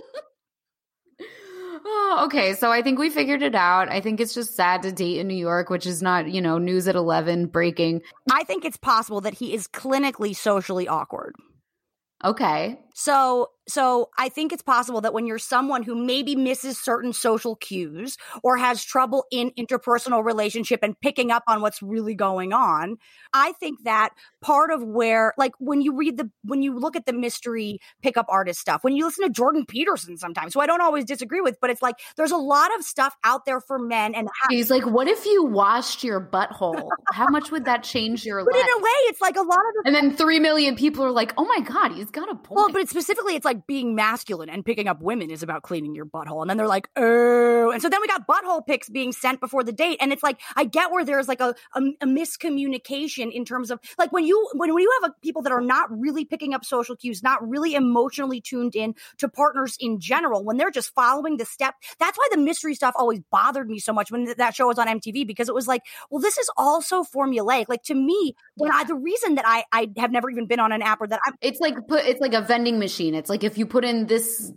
Oh, okay. So I think we figured it out. I think it's just sad to date in New York, which is not, you know, news at eleven breaking. I think it's possible that he is clinically socially awkward. Okay. So, so I think it's possible that when you're someone who maybe misses certain social cues or has trouble in interpersonal relationship and picking up on what's really going on, I think that part of where, like when you read the, when you look at the mystery pickup artist stuff, when you listen to Jordan Peterson sometimes, who I don't always disagree with, but it's like, there's a lot of stuff out there for men. And how, He's like, what if you washed your butthole? How much would that change your but life? in a way, it's like a lot of the And then three million people are like, oh my God, he's got a point. Well, but it's specifically, it's like being masculine and picking up women is about cleaning your butthole. And then they're like, oh. And so then we got butthole pics being sent before the date. And it's like, I get where there's like a, a, a miscommunication in terms of like when you, when, when you have a, people that are not really picking up social cues, not really emotionally tuned in to partners in general, when they're just following the step. That's why the mystery stuff always bothered me so much when th- that show was on M T V, because it was like, well, this is all so formulaic. Like to me, when I, the reason that I, I have never even been on an app or that I'm, it's like put it's like a vending machine. It's like if you put in this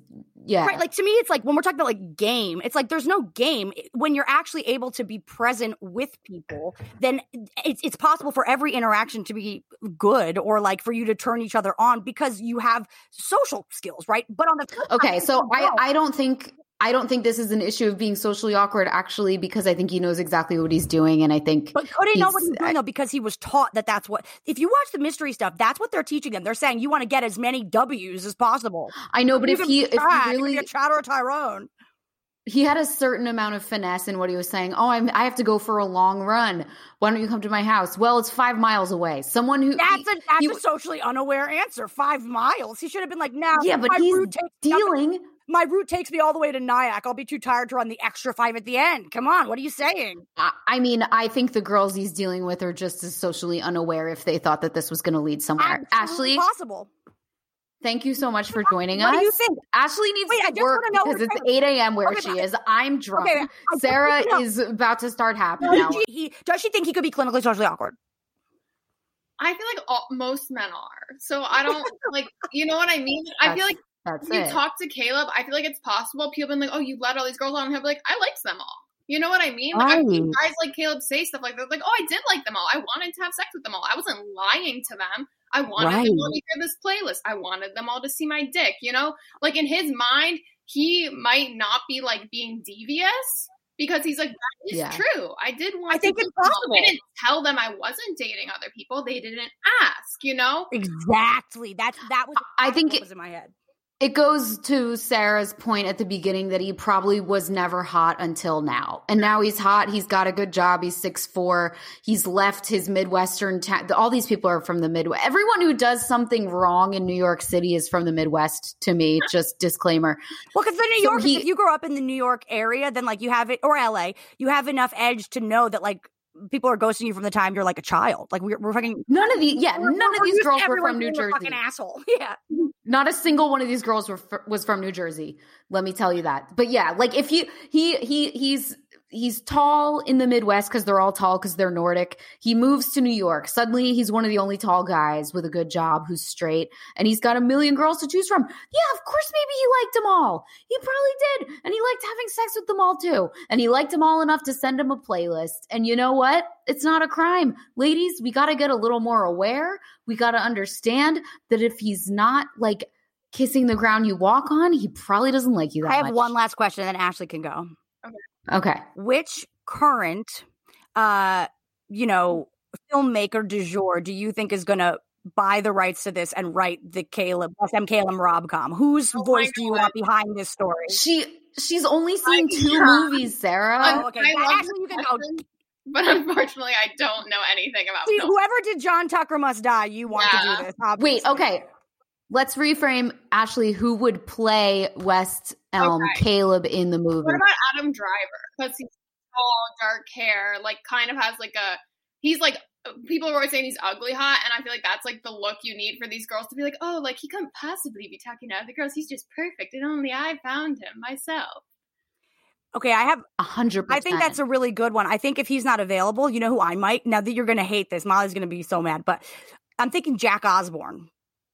Yeah. Right. Like to me, it's like when we're talking about like game, it's like there's no game. When you're actually able to be present with people, then it's it's possible for every interaction to be good or like for you to turn each other on because you have social skills, right? But on the flip Okay, side, so I, I don't think I don't think this is an issue of being socially awkward actually because I think he knows exactly what he's doing and I think But could he know what he's doing though? Because he was taught that that's what, if you watch the mystery stuff, that's what they're teaching them. They're saying you want to get as many W's as possible. I know, but you if he if he really a Chad or a Tyrone. He had a certain amount of finesse in what he was saying. Oh, I'm, I have to go for a long run. Why don't you come to my house? Well, it's five miles away. Someone who that's he, a that's he, a socially unaware answer. Five miles. He should have been like, now. Yeah, but he's dealing. My route takes me all the way to Nyack. I'll be too tired to run the extra five at the end. Come on, what are you saying? I, I mean, I think the girls he's dealing with are just as socially unaware if they thought that this was going to lead somewhere. Absolutely Ashley, possible. Thank you so much for joining what us. What do you think? Ashley needs Wait, to work because it's eight a.m. where okay, she is. I'm drunk. Okay, Sarah is about to start happy does hour. She, he, does she think he could be clinically socially awkward? I feel like all, most men are. So I don't like, you know what I mean? I feel like That's you it. talk to Caleb, I feel like it's possible. People have been like, oh, you let all these girls on. He'll be like, I liked them all. You know what I mean? Like, right. I've seen guys like Caleb say stuff like that. Like, oh, I did like them all. I wanted to have sex with them all. I wasn't lying to them. I wanted right. them all to hear this playlist. I wanted them all to see my dick, you know? Like, in his mind, he might not be, like, being devious because he's like, that is yeah. true. I did want I think to it's possible. I didn't tell them I wasn't dating other people. They didn't ask, you know? Exactly. That's, that was, I think what it, was in my head. It goes to Sarah's point at the beginning that he probably was never hot until now. And now he's hot. He's got a good job. He's six foot four. He's left his Midwestern town. Ta- all these people are from the Midwest. Everyone who does something wrong in New York City is from the Midwest to me. Just disclaimer. Well, because the New So York, he- if you grow up in the New York area, then like you have it, or L A, you have enough edge to know that like people are ghosting you from the time you're like a child. Like we're, we're fucking None of these, yeah, we're, none we're of these girls were everyone from New being a Jersey. Fucking asshole. Yeah. Not a single one of these girls were f- was from New Jersey. Let me tell you that. But yeah, like if you he he he's he's tall in the Midwest because they're all tall because they're Nordic. He moves to New York. Suddenly he's one of the only tall guys with a good job who's straight, and he's got a million girls to choose from. Yeah, of course, maybe he liked them all. He probably did, and he liked having sex with them all too. And he liked them all enough to send him a playlist. And you know what? It's not a crime, ladies. We got to get a little more aware. We got to understand that if he's not like kissing the ground you walk on, he probably doesn't like you that I have much. one last question, and then Ashley can go. Okay. Which current, uh, you know, filmmaker du jour do you think is going to buy the rights to this and write the Caleb, S M Caleb rom-com? Whose Oh voice my do you God. want behind this story? She she's only seen I- two yeah. movies, Sarah. Oh, okay. I love Ashley, you this can go. question, but unfortunately, I don't know anything about See, film. whoever did John Tucker Must Die, you want Yeah. to do this. Wait, obviously. okay. Let's reframe, Ashley. Who would play West Elm Okay. Caleb in the movie? What about Adam Driver? Because he's tall, dark hair, like kind of has like a, he's like, people are always saying he's ugly hot, and I feel like that's like the look you need for these girls to be like, oh, like he couldn't possibly be talking to other girls. He's just perfect, and only I found him myself. Okay, I have A hundred I percent. think that's a really good one. I think if he's not available, you know who I might? Now that you're going to hate this, Molly's going to be so mad, but I'm thinking Jack Osborne.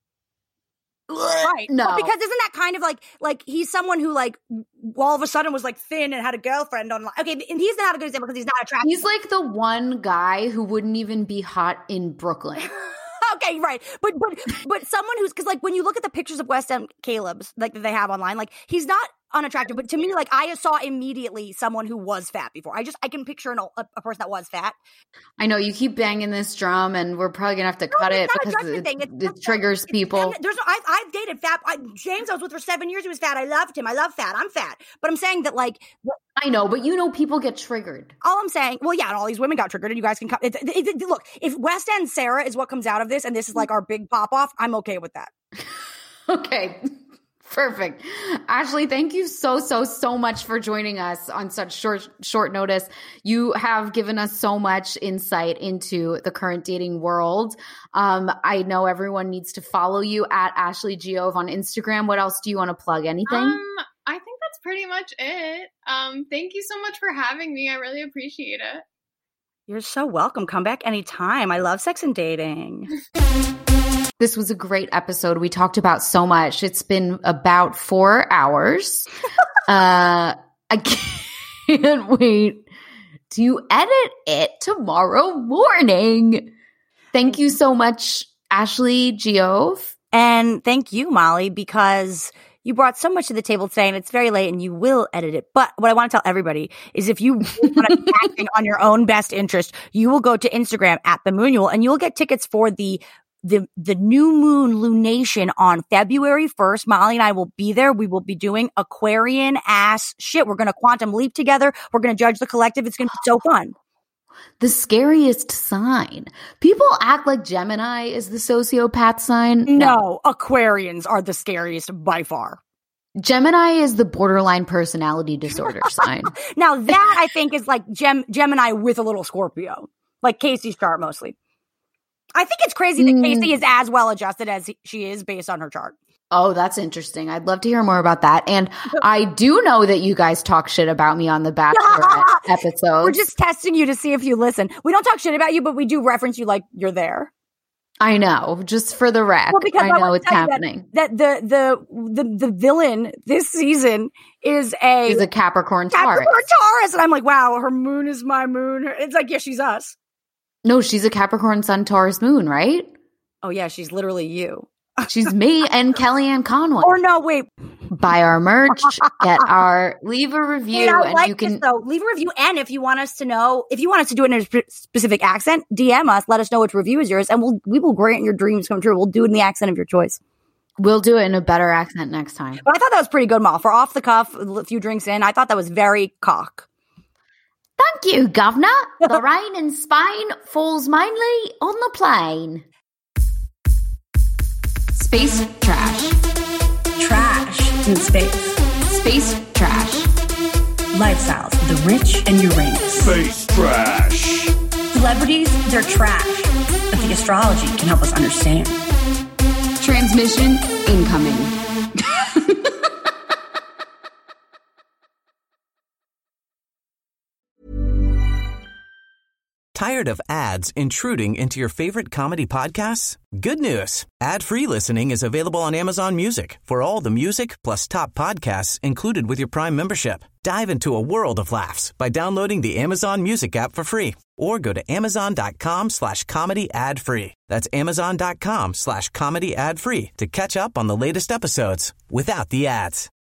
Right. No. Well, because isn't that kind of like, like he's someone who like all of a sudden was like thin and had a girlfriend on. Okay, and he's not a good example because he's not attractive. He's like the one guy who wouldn't even be hot in Brooklyn. Okay, right. But but but someone who's, because like when you look at the pictures of West End Caleb's like that they have online, like he's not unattractive, but to me, like I saw immediately someone who was fat before. I just I can picture an, a, a person that was fat. I know you keep banging this drum, and we're probably gonna have to cut No, it it's not a because judgment it, thing. It's it just- triggers it's- people. and There's no, I've, I've dated fat. I, James, I was with for seven years. He was fat. I loved him. I love fat. I'm fat. But I'm saying that like. I know, but you know, people get triggered. All I'm saying, well, yeah, and all these women got triggered, and you guys can come. It, it, it, look, if West End Sarah is what comes out of this, and this is like our big pop off, I'm okay with that. Okay. Perfect. Ashley, thank you so, so, so much for joining us on such short, short notice. You have given us so much insight into the current dating world. Um, I know everyone needs to follow you at Ashley Giove on Instagram. What else do you want to plug? Anything? Um, I think that's pretty much it. Um, thank you so much for having me. I really appreciate it. You're so welcome. Come back anytime. I love sex and dating. This was a great episode. We talked about so much. It's been about four hours. uh, I can't wait to edit it tomorrow morning. Thank you so much, Ashley Giove. And thank you, Molly, because you brought so much to the table today, and it's very late, and you will edit it. But what I want to tell everybody is if you want to be acting on your own best interest, you will go to Instagram at The Moonual, and you will get tickets for the the the new moon lunation on February first. Molly and I will be there. We will be doing Aquarian ass shit. We're going to quantum leap together. We're going to judge the collective. It's going to be so fun. The scariest sign. People act like Gemini is the sociopath sign. No, no, Aquarians are the scariest by far. Gemini is the borderline personality disorder sign. Now that I think is like Gem- Gemini with a little Scorpio, like Casey's chart mostly. I think it's crazy that mm. Casey is as well adjusted as he- she is based on her chart. Oh, that's interesting. I'd love to hear more about that. And I do know that you guys talk shit about me on the Bachelorette episodes. We're just testing you to see if you listen. We don't talk shit about you, but we do reference you like you're there. I know, just for the rec. Well, because I I know it's happening. That, that the, the the the villain this season is a is a Capricorn Capricorn Taurus. Taurus, and I'm like, wow, her moon is my moon. It's like, yeah, she's us. No, she's a Capricorn Sun Taurus moon, right? Oh yeah, she's literally you. She's me and Kellyanne Conway. Or no, wait. Buy our merch, get our, leave a review, hey, I and like you can this, though. Leave a review, and if you want us to know, if you want us to do it in a sp- specific accent, D M us. Let us know which review is yours, and we'll we will grant your dreams come true. We'll do it in the accent of your choice. We'll do it in a better accent next time. But I thought that was pretty good, Mal. For off the cuff, a few drinks in, I thought that was very cock. Thank you, Governor. The rain in Spain falls mainly on the plain. Space trash. Trash in space. Space trash. Lifestyles of the rich and Uranus. Space trash. Celebrities, they're trash, but the astrology can help us understand. Transmission incoming. Tired of ads intruding into your favorite comedy podcasts? Good news. Ad-free listening is available on Amazon Music for all the music plus top podcasts included with your Prime membership. Dive into a world of laughs by downloading the Amazon Music app for free or go to amazon.com slash comedy ad free. That's amazon.com slash comedy ad free to catch up on the latest episodes without the ads.